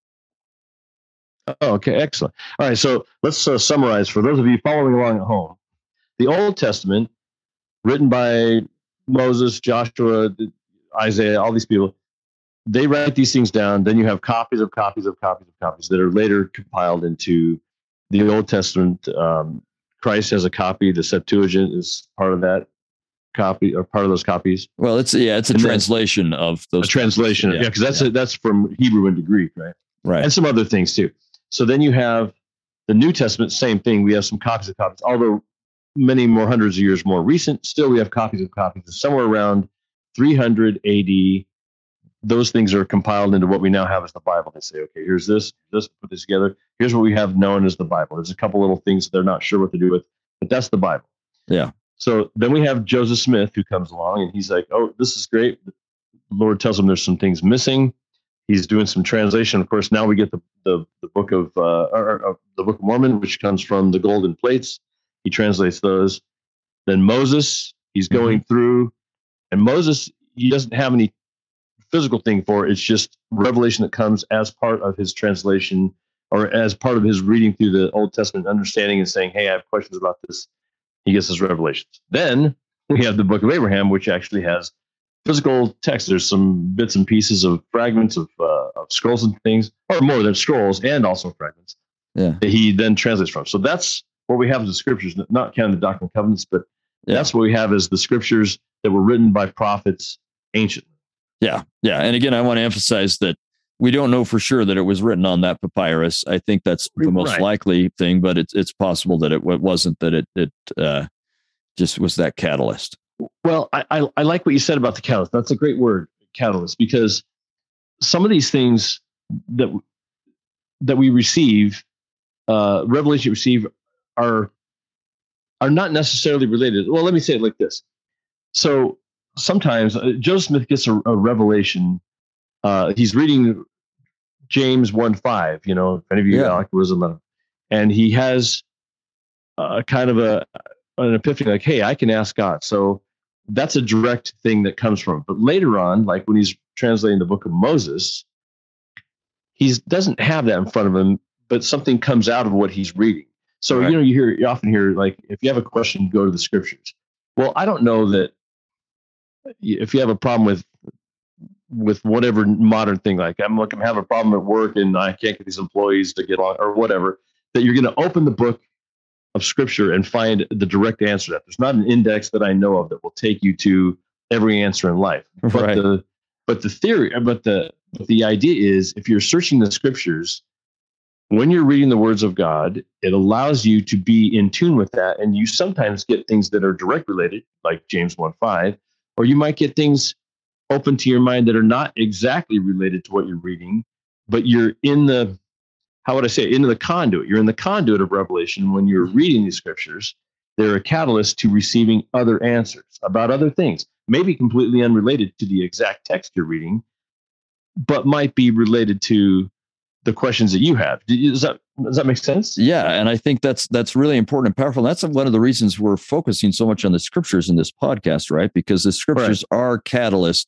Oh, okay, excellent. All right, so let's uh, summarize for those of you following along at home. The Old Testament, written by Moses, Joshua, Isaiah, all these people, they write these things down. Then you have copies of copies of copies of copies that are later compiled into the Old Testament. Um, Christ has a copy. The Septuagint is part of that copy, or part of those copies. Well, it's yeah, it's a and translation of those. A translation, yeah, because yeah, that's yeah. A, that's from Hebrew into Greek, right? Right, and some other things too. So then you have the New Testament, same thing. We have some copies of copies, although many more hundreds of years more recent. Still, we have copies of copies. Somewhere around three hundred A D, those things are compiled into what we now have as the Bible. They say, okay, here's this, this, put this together. Here's what we have known as the Bible. There's a couple little things they're not sure what to do with, but that's the Bible. Yeah. So then we have Joseph Smith, who comes along, and he's like, oh, this is great. The Lord tells him there's some things missing. He's doing some translation. Of course, now we get the the, the book of uh, or, or the Book of Mormon, which comes from the golden plates. He translates those. Then Moses, he's going mm-hmm. through, and Moses, he doesn't have any physical thing for it. It's just revelation that comes as part of his translation, or as part of his reading through the Old Testament, understanding and saying, hey, I have questions about this. He gets his revelations. Then we have the Book of Abraham, which actually has physical text. There's some bits and pieces of fragments of, uh, of scrolls and things, or more than scrolls, and also fragments yeah. that he then translates from. So that's what we have as the scriptures, not counting the Doctrine and Covenants, but yeah. that's what we have as the scriptures that were written by prophets anciently. Yeah, yeah. And again, I want to emphasize that we don't know for sure that it was written on that papyrus. I think that's the most Right. likely thing, but it's it's possible that it wasn't, that it it uh, just was that catalyst. Well, I, I I like what you said about the catalyst. That's a great word, catalyst, because some of these things that that we receive, uh, revelation receive, are are not necessarily related. Well, let me say it like this. So sometimes uh, Joseph Smith gets a, a revelation. Uh, he's reading James one five. You know, if any of you Yeah. like wisdom, and he has a kind of a an epiphany, like, hey, I can ask God. So that's a direct thing that comes from. But later on, like when he's translating the book of Moses, he doesn't have that in front of him, but something comes out of what he's reading. So, Right. you know, you hear, you often hear, like, if you have a question, go to the scriptures. Well, I don't know that if you have a problem with, with whatever modern thing, like I'm like, I'm having a problem at work and I can't get these employees to get on or whatever, that you're going to open the book of scripture and find the direct answer to that. There's not an index that I know of that will take you to every answer in life. But Right. the, but the theory, but the, but the idea is, if you're searching the scriptures, when you're reading the words of God, it allows you to be in tune with that. And you sometimes get things that are direct related, like James one five, or you might get things open to your mind that are not exactly related to what you're reading, but you're in the, how would I say, into the conduit. You're in the conduit of revelation. When you're reading these scriptures, they're a catalyst to receiving other answers about other things, maybe completely unrelated to the exact text you're reading, but might be related to the questions that you have. Does that, does that make sense? Yeah. And I think that's, that's really important and powerful. That's one of the reasons we're focusing so much on the scriptures in this podcast, right? Because the scriptures right. are catalysts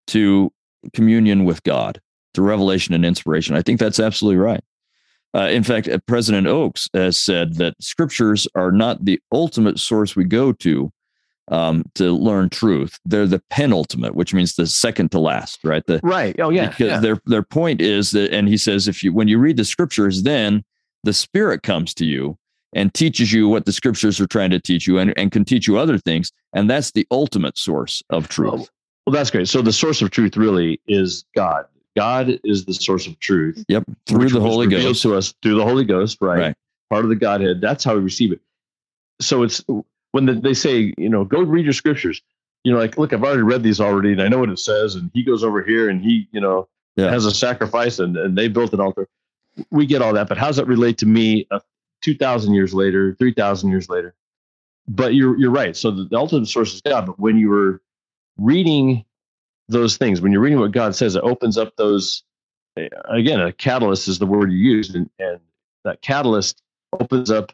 to communion with God, to revelation and inspiration. I think that's absolutely right. Uh, in fact, President Oaks has said that scriptures are not the ultimate source we go to um, to learn truth. They're the penultimate, which means the second to last, right? The, right. Oh, yeah. Because yeah. their their point is that, and he says, if you when you read the scriptures, then the Spirit comes to you and teaches you what the scriptures are trying to teach you, and, and can teach you other things, and that's the ultimate source of truth. Well, well, that's great. So the source of truth really is God. God is the source of truth. Yep, through the Holy Ghost to us through the Holy Ghost, right? right? Part of the Godhead. That's how we receive it. So it's when the, they say, you know, go read your scriptures. You know, like, look, I've already read these already, and I know what it says. And he goes over here, and he, you know, yeah. has a sacrifice, and, and they built an altar. We get all that, but how does that relate to me? Uh, Two thousand years later, three thousand years later. But you're you're right. So the, the ultimate source is God. But when you were reading those things, when you're reading what God says, it opens up those. Again, a catalyst is the word you used, and, and that catalyst opens up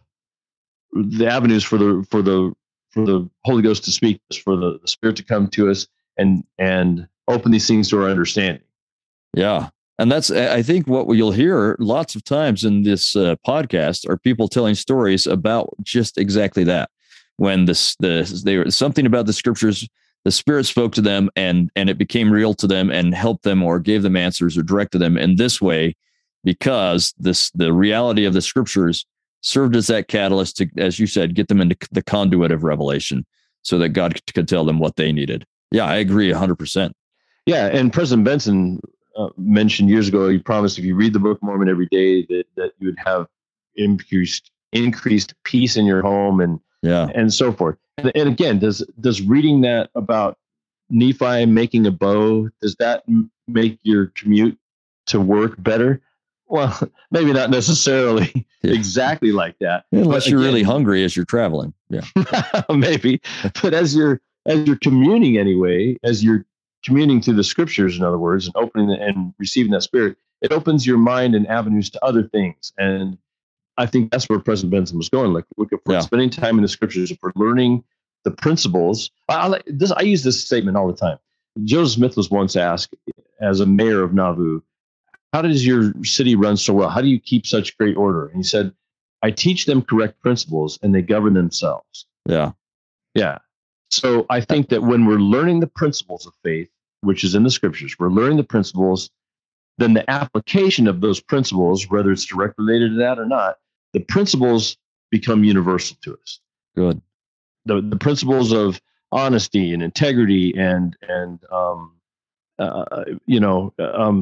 the avenues for the for the for the Holy Ghost to speak, for the, the Spirit to come to us, and and open these things to our understanding. Yeah, and that's I think what you'll hear lots of times in this uh, podcast are people telling stories about just exactly that. When this the they were something about the scriptures, the Spirit spoke to them, and and it became real to them, and helped them, or gave them answers, or directed them in this way, because this the reality of the scriptures served as that catalyst to, as you said, get them into the conduit of revelation, so that God could tell them what they needed. Yeah, I agree one hundred percent. Yeah, and President Benson uh, mentioned years ago, he promised if you read the Book of Mormon every day, that that you would have increased increased peace in your home, and yeah, and so forth. And, and again, does does reading that about Nephi making a bow, does that m- make your commute to work better? Well, maybe not necessarily yeah. exactly like that, unless you're again, really hungry as you're traveling. Yeah, maybe. But as you're as you're communing anyway, as you're communing through the scriptures, in other words, and opening the, and receiving that Spirit, it opens your mind and avenues to other things. And I think that's where President Benson was going. Like, look, if we're yeah. spending time in the scriptures, if we're learning the principles, I, I, this, I use this statement all the time. Joseph Smith was once asked, as a mayor of Nauvoo, how does your city run so well? How do you keep such great order? And he said, I teach them correct principles, and they govern themselves. Yeah. Yeah. So I think that when we're learning the principles of faith, which is in the scriptures, we're learning the principles, then the application of those principles, whether it's directly related to that or not, the principles become universal to us. Good. The the principles of honesty and integrity and and um, uh, you know um,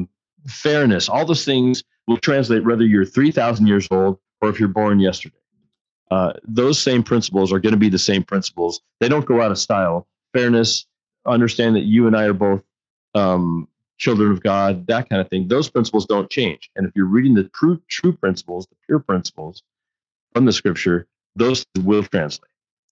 fairness, all those things will translate whether you're three thousand years old or if you're born yesterday. Uh, those same principles are going to be the same principles. They don't go out of style. Fairness, understand that you and I are both um, children of God, that kind of thing. Those principles don't change. And if you're reading the true, true principles, the pure principles from the scripture, those will translate.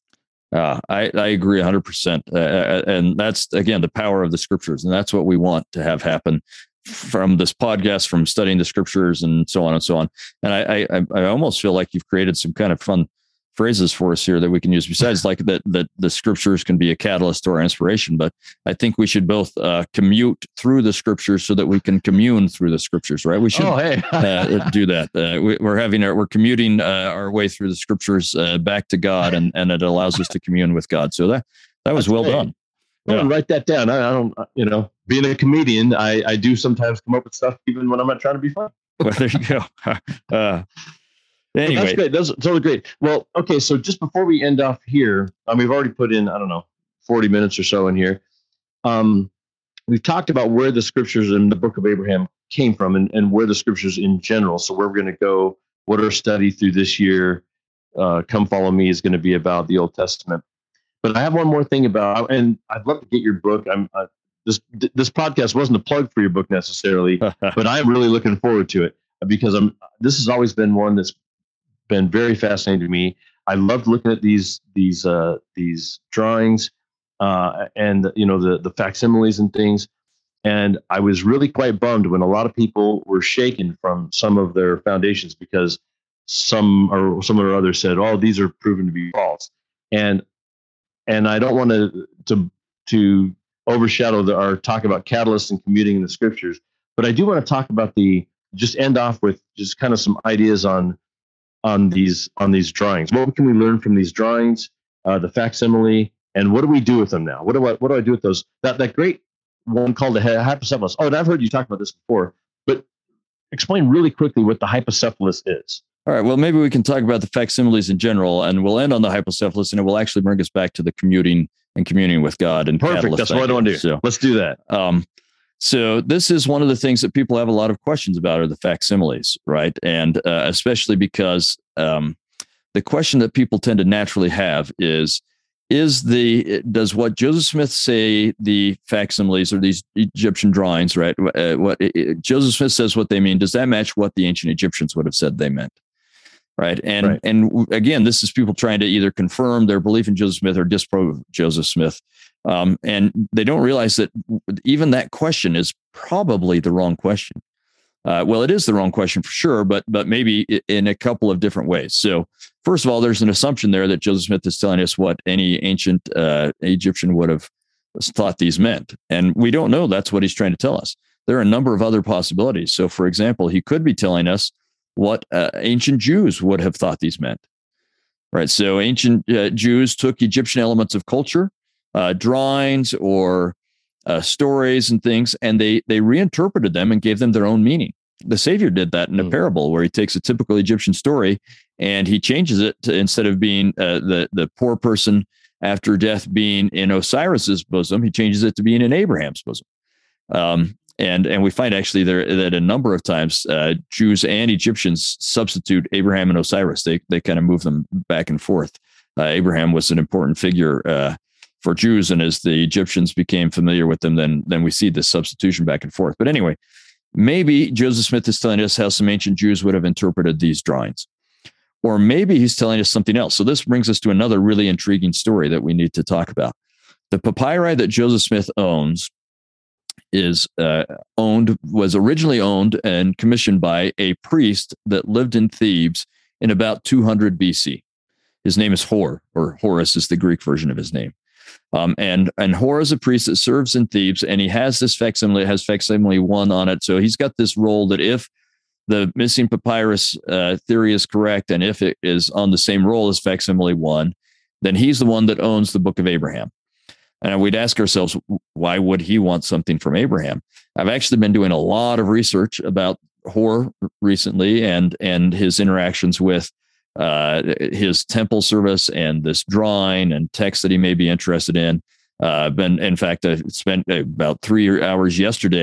Uh, I, I agree one hundred percent. Uh, and that's, again, the power of the scriptures. And that's what we want to have happen from this podcast, from studying the scriptures and so on and so on. And I, I, I almost feel like you've created some kind of fun phrases for us here that we can use, besides like that, that the scriptures can be a catalyst to our inspiration. But I think we should both uh, commute through the scriptures so that we can commune through the scriptures, right? We should oh, hey. uh, do that. Uh, we, we're having our, we're commuting uh, our way through the scriptures uh, back to God, and, and it allows us to commune with God. So that, that was That's well great. done. Yeah. Well, write that down. I, I don't, you know, being a comedian, I, I do sometimes come up with stuff even when I'm not trying to be funny. Well, there you go. Uh, Anyway, well, that's great. That's totally great. Well, okay. So just before we end off here, um, we've already put in, I don't know, forty minutes or so in here. Um, we've talked about where the scriptures in the book of Abraham came from, and, and where the scriptures in general. So where we're going to go, what our study through this year, uh, Come Follow Me, is going to be about the Old Testament. But I have one more thing about, and I'd love to get your book. I'm uh, this this podcast wasn't a plug for your book necessarily, but I'm really looking forward to it, because I'm. This has always been one that's been very fascinating to me. I loved looking at these these uh, these drawings uh, and you know the the facsimiles and things. And I was really quite bummed when a lot of people were shaken from some of their foundations, because some or some or others said, "Oh, these are proven to be false." And and I don't want to to to overshadow the, or talk about catalysts and commuting in the scriptures, but I do want to talk about the just end off with just kind of some ideas on. on these on these drawings. What can we learn from these drawings, uh, the facsimile, and what do we do with them now? What do I what do I do with those? That that great one called the hypocephalus. Oh, and I've heard you talk about this before, but explain really quickly what the hypocephalus is. All right. Well, maybe we can talk about the facsimiles in general, and we'll end on the hypocephalus, and it will actually bring us back to the commuting and communing with God. And perfect. That's what I want to do. So let's do that. Um, So this is one of the things that people have a lot of questions about, are the facsimiles, right? And uh, especially because um, the question that people tend to naturally have is, is the does what Joseph Smith say the facsimiles or these Egyptian drawings, right? Uh, what it, Joseph Smith says what they mean, does that match what the ancient Egyptians would have said they meant? Right. And right. and again, this is people trying to either confirm their belief in Joseph Smith or disprove Joseph Smith. Um, and they don't realize that even that question is probably the wrong question. Uh, well, it is the wrong question for sure, but but maybe in a couple of different ways. So first of all, there's an assumption there that Joseph Smith is telling us what any ancient uh, Egyptian would have thought these meant. And we don't know that's what he's trying to tell us. There are a number of other possibilities. So, for example, he could be telling us what uh, ancient Jews would have thought these meant. Right. So ancient uh, Jews took Egyptian elements of culture, Uh, drawings or uh, stories and things, and they they reinterpreted them and gave them their own meaning. The Savior did that in a mm. parable where he takes a typical Egyptian story and he changes it to, instead of being uh, the the poor person after death being in Osiris's bosom, he changes it to being in Abraham's bosom. Um, and and we find actually there that a number of times uh, Jews and Egyptians substitute Abraham and Osiris. They they kind of move them back and forth. Uh, Abraham was an important figure Uh, for Jews, and as the Egyptians became familiar with them, then then we see this substitution back and forth. But anyway, maybe Joseph Smith is telling us how some ancient Jews would have interpreted these drawings, or maybe he's telling us something else. So this brings us to another really intriguing story that we need to talk about. The papyri that Joseph Smith owns is uh, owned was originally owned and commissioned by a priest that lived in Thebes in about two hundred B C. His name is Hor, or Horus is the Greek version of his name. Um, and and Hor is a priest that serves in Thebes, and he has this facsimile, has facsimile one on it. So he's got this role that if the missing papyrus uh, theory is correct, and if it is on the same roll as facsimile one, then he's the one that owns the Book of Abraham. And we'd ask ourselves, why would he want something from Abraham? I've actually been doing a lot of research about Hor recently, and and his interactions with uh, his temple service and this drawing and text that he may be interested in. Uh, been, in fact, I spent about three hours yesterday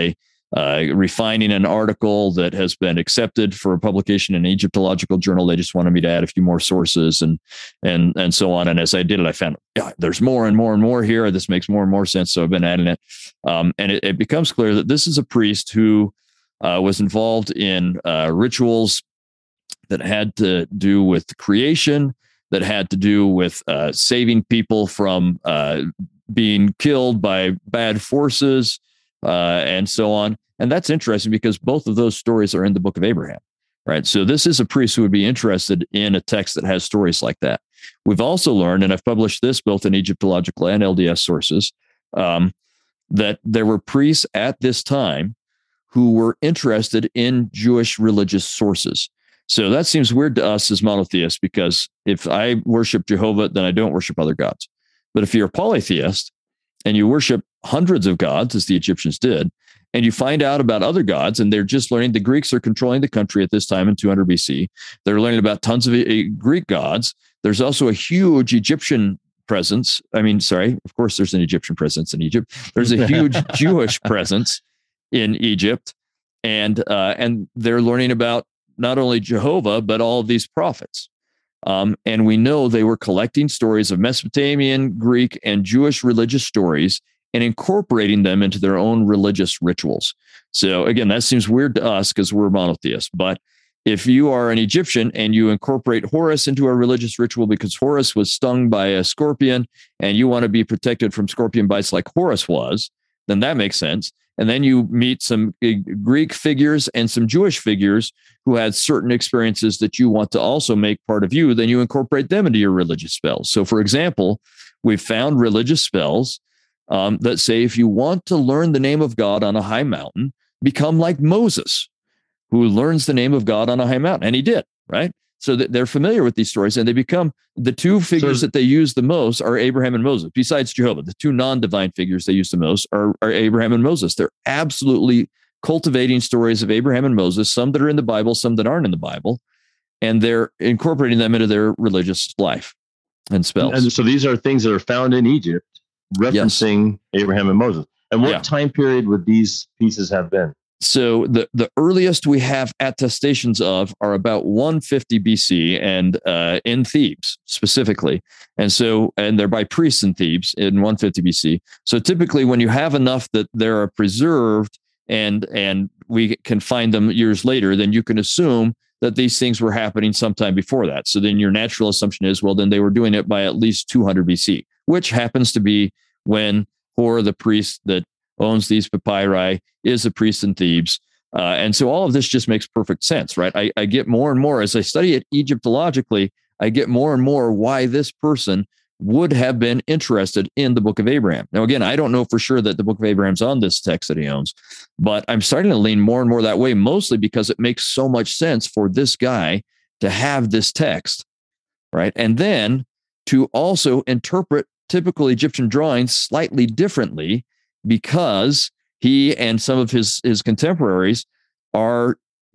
uh, refining an article that has been accepted for publication in Egyptological Journal. They just wanted me to add a few more sources and and and so on. And as I did it, I found yeah, there's more and more and more here. This makes more and more sense. So I've been adding it. Um, and it, it becomes clear that this is a priest who uh, was involved in uh, rituals that had to do with creation, that had to do with uh, saving people from uh, being killed by bad forces, uh, and so on. And that's interesting because both of those stories are in the book of Abraham, right? So this is a priest who would be interested in a text that has stories like that. We've also learned, and I've published this both in Egyptological and L D S sources, um, that there were priests at this time who were interested in Jewish religious sources. So that seems weird to us as monotheists, because if I worship Jehovah, then I don't worship other gods. But if you're a polytheist and you worship hundreds of gods, as the Egyptians did, and you find out about other gods, and they're just learning, the Greeks are controlling the country at this time in two hundred B C. They're learning about tons of Greek gods. There's also a huge Egyptian presence. I mean, sorry, of course, there's an Egyptian presence in Egypt. There's a huge Jewish presence in Egypt. And uh, and they're learning about not only Jehovah, but all of these prophets. Um, and we know they were collecting stories of Mesopotamian, Greek, and Jewish religious stories and incorporating them into their own religious rituals. So again, that seems weird to us because we're monotheists. But if you are an Egyptian and you incorporate Horus into a religious ritual because Horus was stung by a scorpion and you want to be protected from scorpion bites like Horus was, then that makes sense. And then you meet some Greek figures and some Jewish figures who had certain experiences that you want to also make part of you, then you incorporate them into your religious spells. So for example, we've found religious spells um, that say, if you want to learn the name of God on a high mountain, become like Moses, who learns the name of God on a high mountain. And he did, right? So that they're familiar with these stories, and they become the two figures so, that they use the most are Abraham and Moses. Besides Jehovah, the two non-divine figures they use the most are, are Abraham and Moses. They're absolutely cultivating stories of Abraham and Moses, some that are in the Bible, some that aren't in the Bible, and they're incorporating them into their religious life and spells. And so these are things that are found in Egypt, referencing yes. Abraham and Moses. And what yeah. time period would these pieces have been? So the, the earliest we have attestations of are about one fifty B C and uh, in Thebes specifically. And so, and they're by priests in Thebes in one fifty B C. So typically when you have enough that they are preserved and, and we can find them years later, then you can assume that these things were happening sometime before that. So then your natural assumption is, well, then they were doing it by at least two hundred B C, which happens to be when Hor, the priest that owns these papyri, is a priest in Thebes. Uh, and so all of this just makes perfect sense, right? I, I get more and more, as I study it Egyptologically, I get more and more why this person would have been interested in the Book of Abraham. Now, again, I don't know for sure that the Book of Abraham's on this text that he owns, but I'm starting to lean more and more that way, mostly because it makes so much sense for this guy to have this text, right? And then to also interpret typical Egyptian drawings slightly differently, because he and some of his, his contemporaries are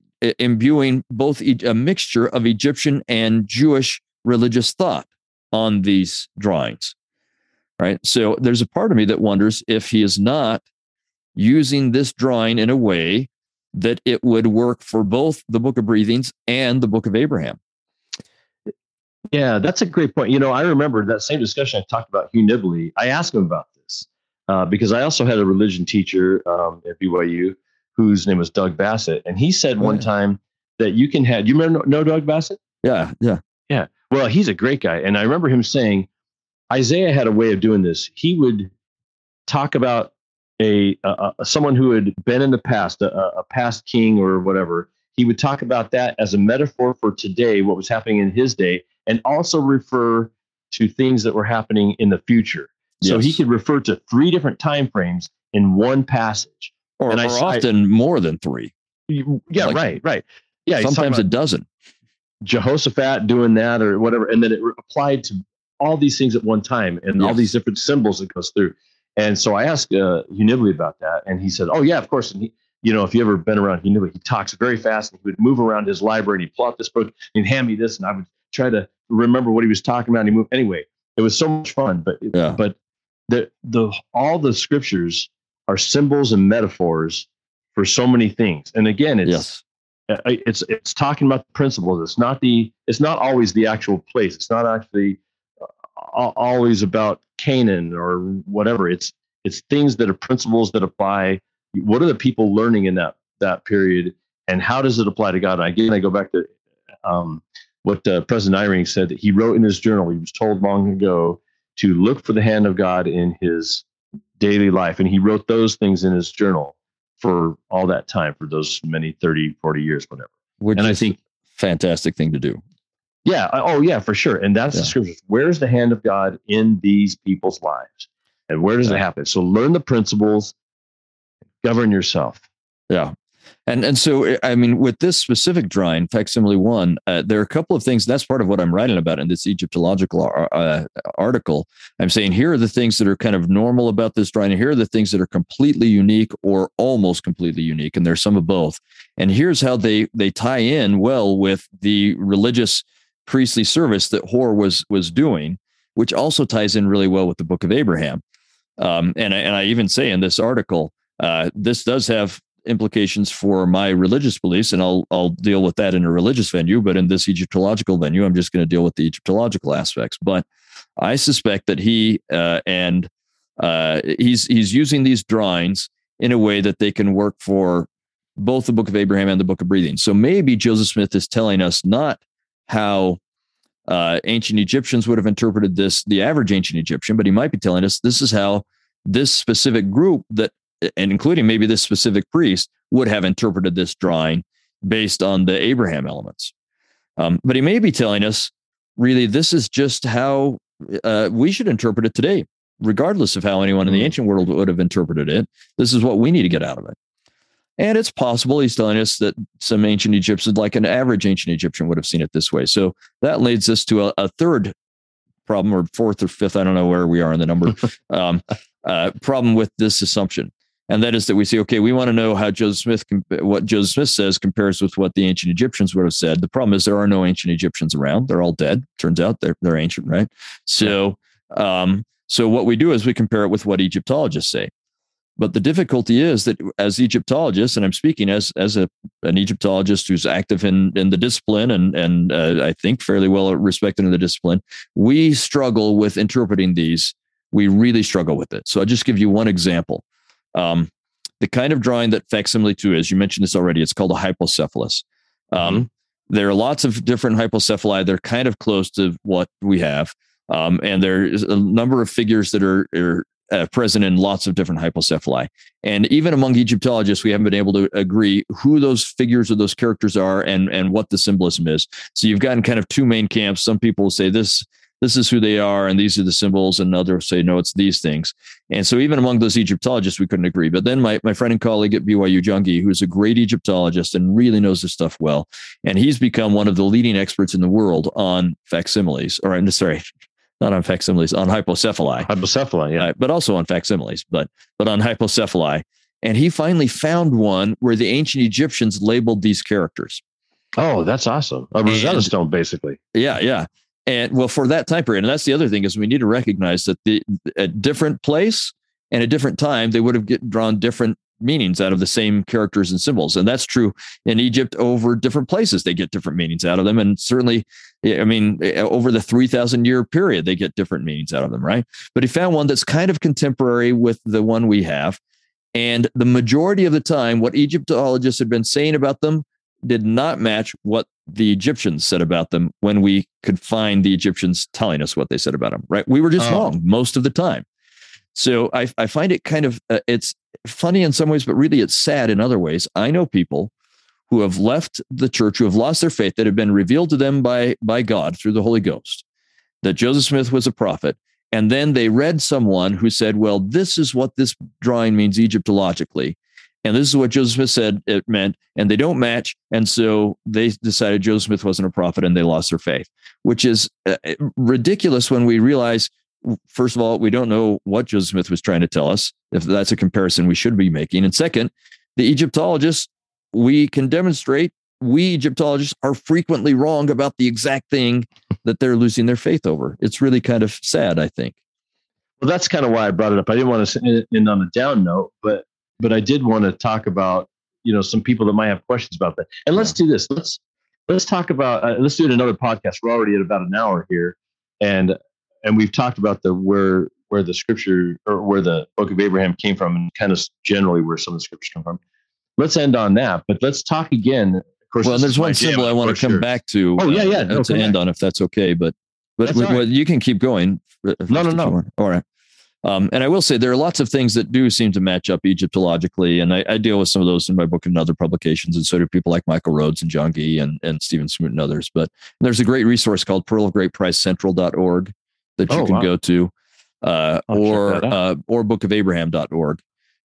imbuing both a mixture of Egyptian and Jewish religious thought on these drawings, right? So there's a part of me that wonders if he is not using this drawing in a way that it would work for both the Book of Breathings and the Book of Abraham. Yeah, that's a great point. You know, I remember that same discussion I talked about Hugh Nibley. I asked him about this. Uh, because I also had a religion teacher um, at B Y U whose name was Doug Bassett. And he said one time that you can have, you remember know Doug Bassett? Yeah, yeah. Yeah. Well, he's a great guy. And I remember him saying, Isaiah had a way of doing this. He would talk about a, a, a someone who had been in the past, a, a past king or whatever. He would talk about that as a metaphor for today, what was happening in his day, and also refer to things that were happening in the future. So yes. he could refer to three different time frames in one passage, or, and I, or often I, more than three. Yeah, like, right, right. Yeah, sometimes a dozen. Jehoshaphat doing that or whatever, and then it applied to all these things at one time, and yes. all these different symbols it goes through. And so I asked uh, Hugh Nibley about that, and he said, "Oh yeah, of course." And he, you know, if you ever been around Hugh Nibley, he talks very fast, and he would move around his library, and he'd pull out this book, and he'd hand me this, and I would try to remember what he was talking about. And he moved anyway. It was so much fun, but yeah. but. The the all the scriptures are symbols and metaphors for so many things. And again, it's Yes. uh, it's it's talking about the principles. It's not the it's not always the actual place. It's not actually uh, always about Canaan or whatever. It's it's things that are principles that apply. What are the people learning in that that period, and how does it apply to God? And again, I go back to um, what uh, President Eyring said that he wrote in his journal. He was told long ago to look for the hand of God in his daily life, and he wrote those things in his journal for all that time, for those many thirty, forty years, whatever. Which and is I think a fantastic thing to do. Yeah. Oh, yeah, for sure. And that's yeah. the scriptures. Where's the hand of God in these people's lives? And where does yeah. it happen? So learn the principles, govern yourself. Yeah. And and so, I mean, with this specific drawing, facsimile one, uh, there are a couple of things. That's part of what I'm writing about in this Egyptological uh, article. I'm saying here are the things that are kind of normal about this drawing. And here are the things that are completely unique or almost completely unique. And there's some of both. And here's how they they tie in well with the religious priestly service that Hor was was doing, which also ties in really well with the Book of Abraham. Um, and, I, and I even say in this article, uh, this does have implications for my religious beliefs, and I'll I'll deal with that in a religious venue. But in this Egyptological venue, I'm just going to deal with the Egyptological aspects. But I suspect that he uh, and uh, he's he's using these drawings in a way that they can work for both the Book of Abraham and the Book of Breathing. So maybe Joseph Smith is telling us not how uh, ancient Egyptians would have interpreted this, the average ancient Egyptian, but he might be telling us this is how this specific group that, and including maybe this specific priest, would have interpreted this drawing based on the Abraham elements. Um, but he may be telling us, really, this is just how uh, we should interpret it today, regardless of how anyone in the ancient world would have interpreted it. This is what we need to get out of it. And it's possible he's telling us that some ancient Egyptians, like an average ancient Egyptian, would have seen it this way. So that leads us to a, a third problem, or fourth or fifth, I don't know where we are in the number, um, uh, problem with this assumption. And that is that we say, okay, we want to know how Joseph Smith, what Joseph Smith says compares with what the ancient Egyptians would have said. The problem is there are no ancient Egyptians around. They're all dead. Turns out they're, they're ancient, right? So, um, so what we do is we compare it with what Egyptologists say. But the difficulty is that as Egyptologists, and I'm speaking as as a an Egyptologist who's active in, in the discipline and and uh, I think fairly well respected in the discipline, we struggle with interpreting these. We really struggle with it. So I'll just give you one example. Um, the kind of drawing that facsimile two is, you mentioned this already, it's called a hypocephalus. Um, mm-hmm. There are lots of different hypocephali. They're kind of close to what we have. Um, and there's a number of figures that are, are Uh, present in lots of different hypocephali. And even among Egyptologists, we haven't been able to agree who those figures or those characters are and, and what the symbolism is. So you've gotten kind of two main camps. Some people say this, this is who they are, and these are the symbols, and others say, no, it's these things. And so even among those Egyptologists, we couldn't agree. But then my, my friend and colleague at B Y U, Jungi, who's a great Egyptologist and really knows this stuff well, and he's become one of the leading experts in the world on facsimiles, or I'm sorry, not on facsimiles, on hypocephali. Hypocephali, yeah. Uh, but also on facsimiles, but but on hypocephali. And he finally found one where the ancient Egyptians labeled these characters. Oh, that's awesome. A Rosetta and, Stone, basically. Yeah, yeah. And well, for that time period, and that's the other thing, is we need to recognize that the a different place and a different time, they would have get, drawn different meanings out of the same characters and symbols. And that's true in Egypt over different places. They get different meanings out of them. And certainly, I mean, over the three thousand year period, they get different meanings out of them, right? But he found one that's kind of contemporary with the one we have. And the majority of the time, what Egyptologists had been saying about them did not match what the Egyptians said about them when we could find the Egyptians telling us what they said about them, right? We were just oh. wrong most of the time. So I, I find it kind of, uh, it's funny in some ways, but really it's sad in other ways. I know people who have left the church, who have lost their faith, that have been revealed to them by, by God through the Holy Ghost, that Joseph Smith was a prophet. And then they read someone who said, well, this is what this drawing means Egyptologically. And this is what Joseph Smith said it meant, and they don't match. And so they decided Joseph Smith wasn't a prophet, and they lost their faith, which is uh, ridiculous when we realize, first of all, we don't know what Joseph Smith was trying to tell us, if that's a comparison we should be making. And second, the Egyptologists, we can demonstrate we Egyptologists are frequently wrong about the exact thing that they're losing their faith over. It's really kind of sad, I think. Well, that's kind of why I brought it up. I didn't want to end on a down note, but but I did want to talk about you know, some people that might have questions about that. And let's do this. Let's let's talk about. Uh, let's do it another podcast. We're already at about an hour here, and and we've talked about the where where the scripture or where the Book of Abraham came from, and kind of generally where some of the scriptures come from. Let's end on that, but let's talk again. Of course, well, there's one symbol I want to come sure. back to. Oh yeah, yeah, uh, no, to end back. on if that's okay. But but we, well, you can keep going. No, no, no. All right. Um, and I will say there are lots of things that do seem to match up Egyptologically, and I, I deal with some of those in my book and other publications, and so do people like Michael Rhodes and John Gee and, and Stephen Smoot and others. But there's a great resource called pearl of great price central dot org that you oh, can wow. go to, uh, or uh, or book of abraham dot org.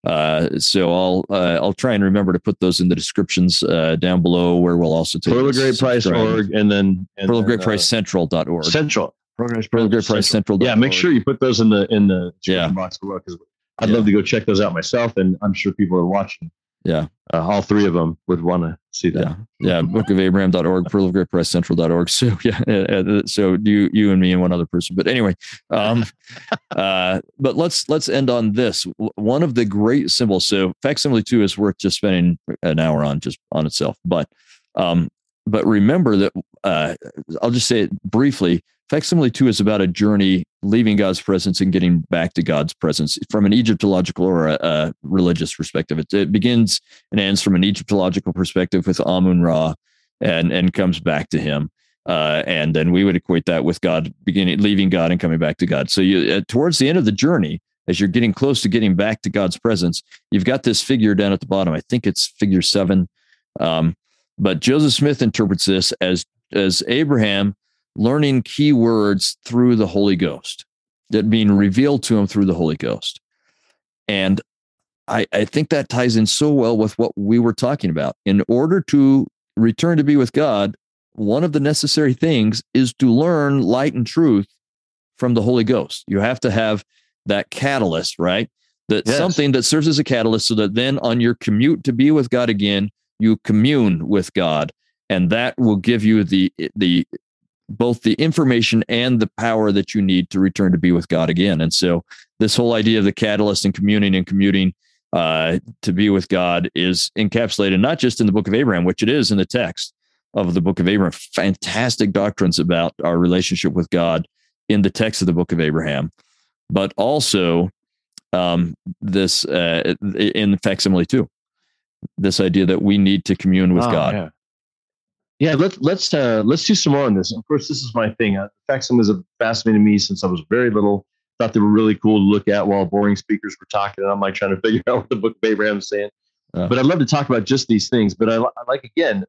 Uh, so I'll uh, I'll try and remember to put those in the descriptions uh, down below, where we'll also take pearl of great price dot org and then and pearl of great uh, price central dot org. Central. Pearl of Great Price Central. Yeah, make sure you put those in the in the yeah. box below, because I'd yeah. love to go check those out myself, and I'm sure people are watching. Yeah, uh, all three of them would want to see that. Yeah, yeah. book of abraham dot org, pearl of great price central dot org. So yeah, uh, so you you and me and one other person. But anyway, um, uh, but let's let's end on this. One of the great symbols. So facsimile two is worth just spending an hour on just on itself. But um, but remember that uh, I'll just say it briefly. Facsimile two is about a journey leaving God's presence and getting back to God's presence from an Egyptological or a, a religious perspective. It, it begins and ends from an Egyptological perspective with Amun-Ra and, and comes back to him. Uh, and then we would equate that with God beginning, leaving God and coming back to God. So you, uh, towards the end of the journey, as you're getting close to getting back to God's presence, you've got this figure down at the bottom. I think it's figure seven. Um, but Joseph Smith interprets this as, as Abraham learning key words through the Holy Ghost, that being revealed to him through the Holy Ghost. And I, I think that ties in so well with what we were talking about. In order to return to be with God, one of the necessary things is to learn light and truth from the Holy Ghost. You have to have that catalyst, right? That yes. something that serves as a catalyst, so that then on your commute to be with God again, you commune with God, and that will give you the the both the information and the power that you need to return to be with God again. And so this whole idea of the catalyst and communing and commuting uh, to be with God is encapsulated not just in the Book of Abraham, which it is in the text of the Book of Abraham. Fantastic doctrines about our relationship with God in the text of the Book of Abraham, but also um, this uh, in facsimile two, this idea that we need to commune with oh, God. Yeah. Yeah, let's let's uh, let's do some more on this. Of course, this is my thing. Uh, facsimile is fascinating to me since I was very little. Thought they were really cool to look at while boring speakers were talking, and I'm like trying to figure out what the Book of Abraham is saying. Uh, but I'd love to talk about just these things. But I, I like again,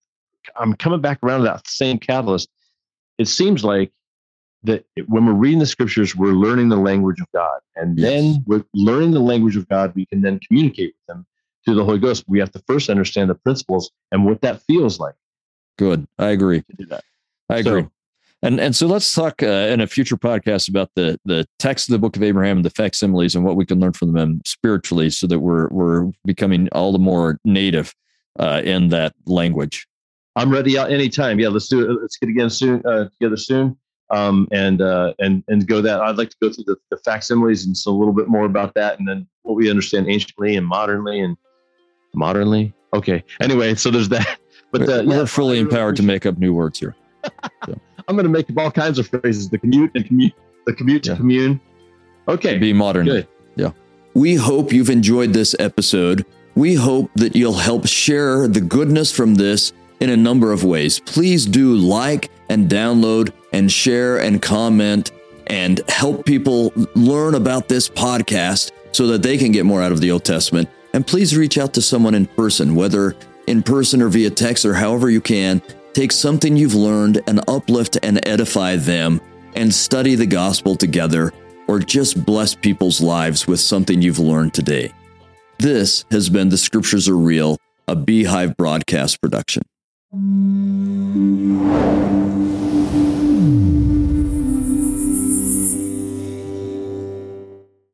I'm coming back around to that same catalyst. It seems like that when we're reading the scriptures, we're learning the language of God, and yes. then with learning the language of God, we can then communicate with them through the Holy Ghost. We have to first understand the principles and what that feels like. Good. I agree. To do that. I agree. So, and and so let's talk uh, in a future podcast about the the text of the Book of Abraham and the facsimiles and what we can learn from them spiritually, so that we're we're becoming all the more native uh, in that language. I'm ready anytime. Yeah, let's do it. Let's get again soon uh, together soon, um, and uh, and and go that. I'd like to go through the, the facsimiles and so a little bit more about that, and then what we understand anciently and modernly and modernly. Okay. Anyway, so there's that. But uh, we're yeah, fully really empowered to make up new words here. So. I'm going to make up all kinds of phrases. The commute and commute, the commute to yeah. commune. Okay. Be modern. Good. Yeah. We hope you've enjoyed this episode. We hope that you'll help share the goodness from this in a number of ways. Please do like and download and share and comment and help people learn about this podcast so that they can get more out of the Old Testament. And please reach out to someone in person, whether in person or via text or however you can. Take something you've learned and uplift and edify them, and study the gospel together, or just bless people's lives with something you've learned today. This has been The Scriptures Are Real, a Beehive broadcast production.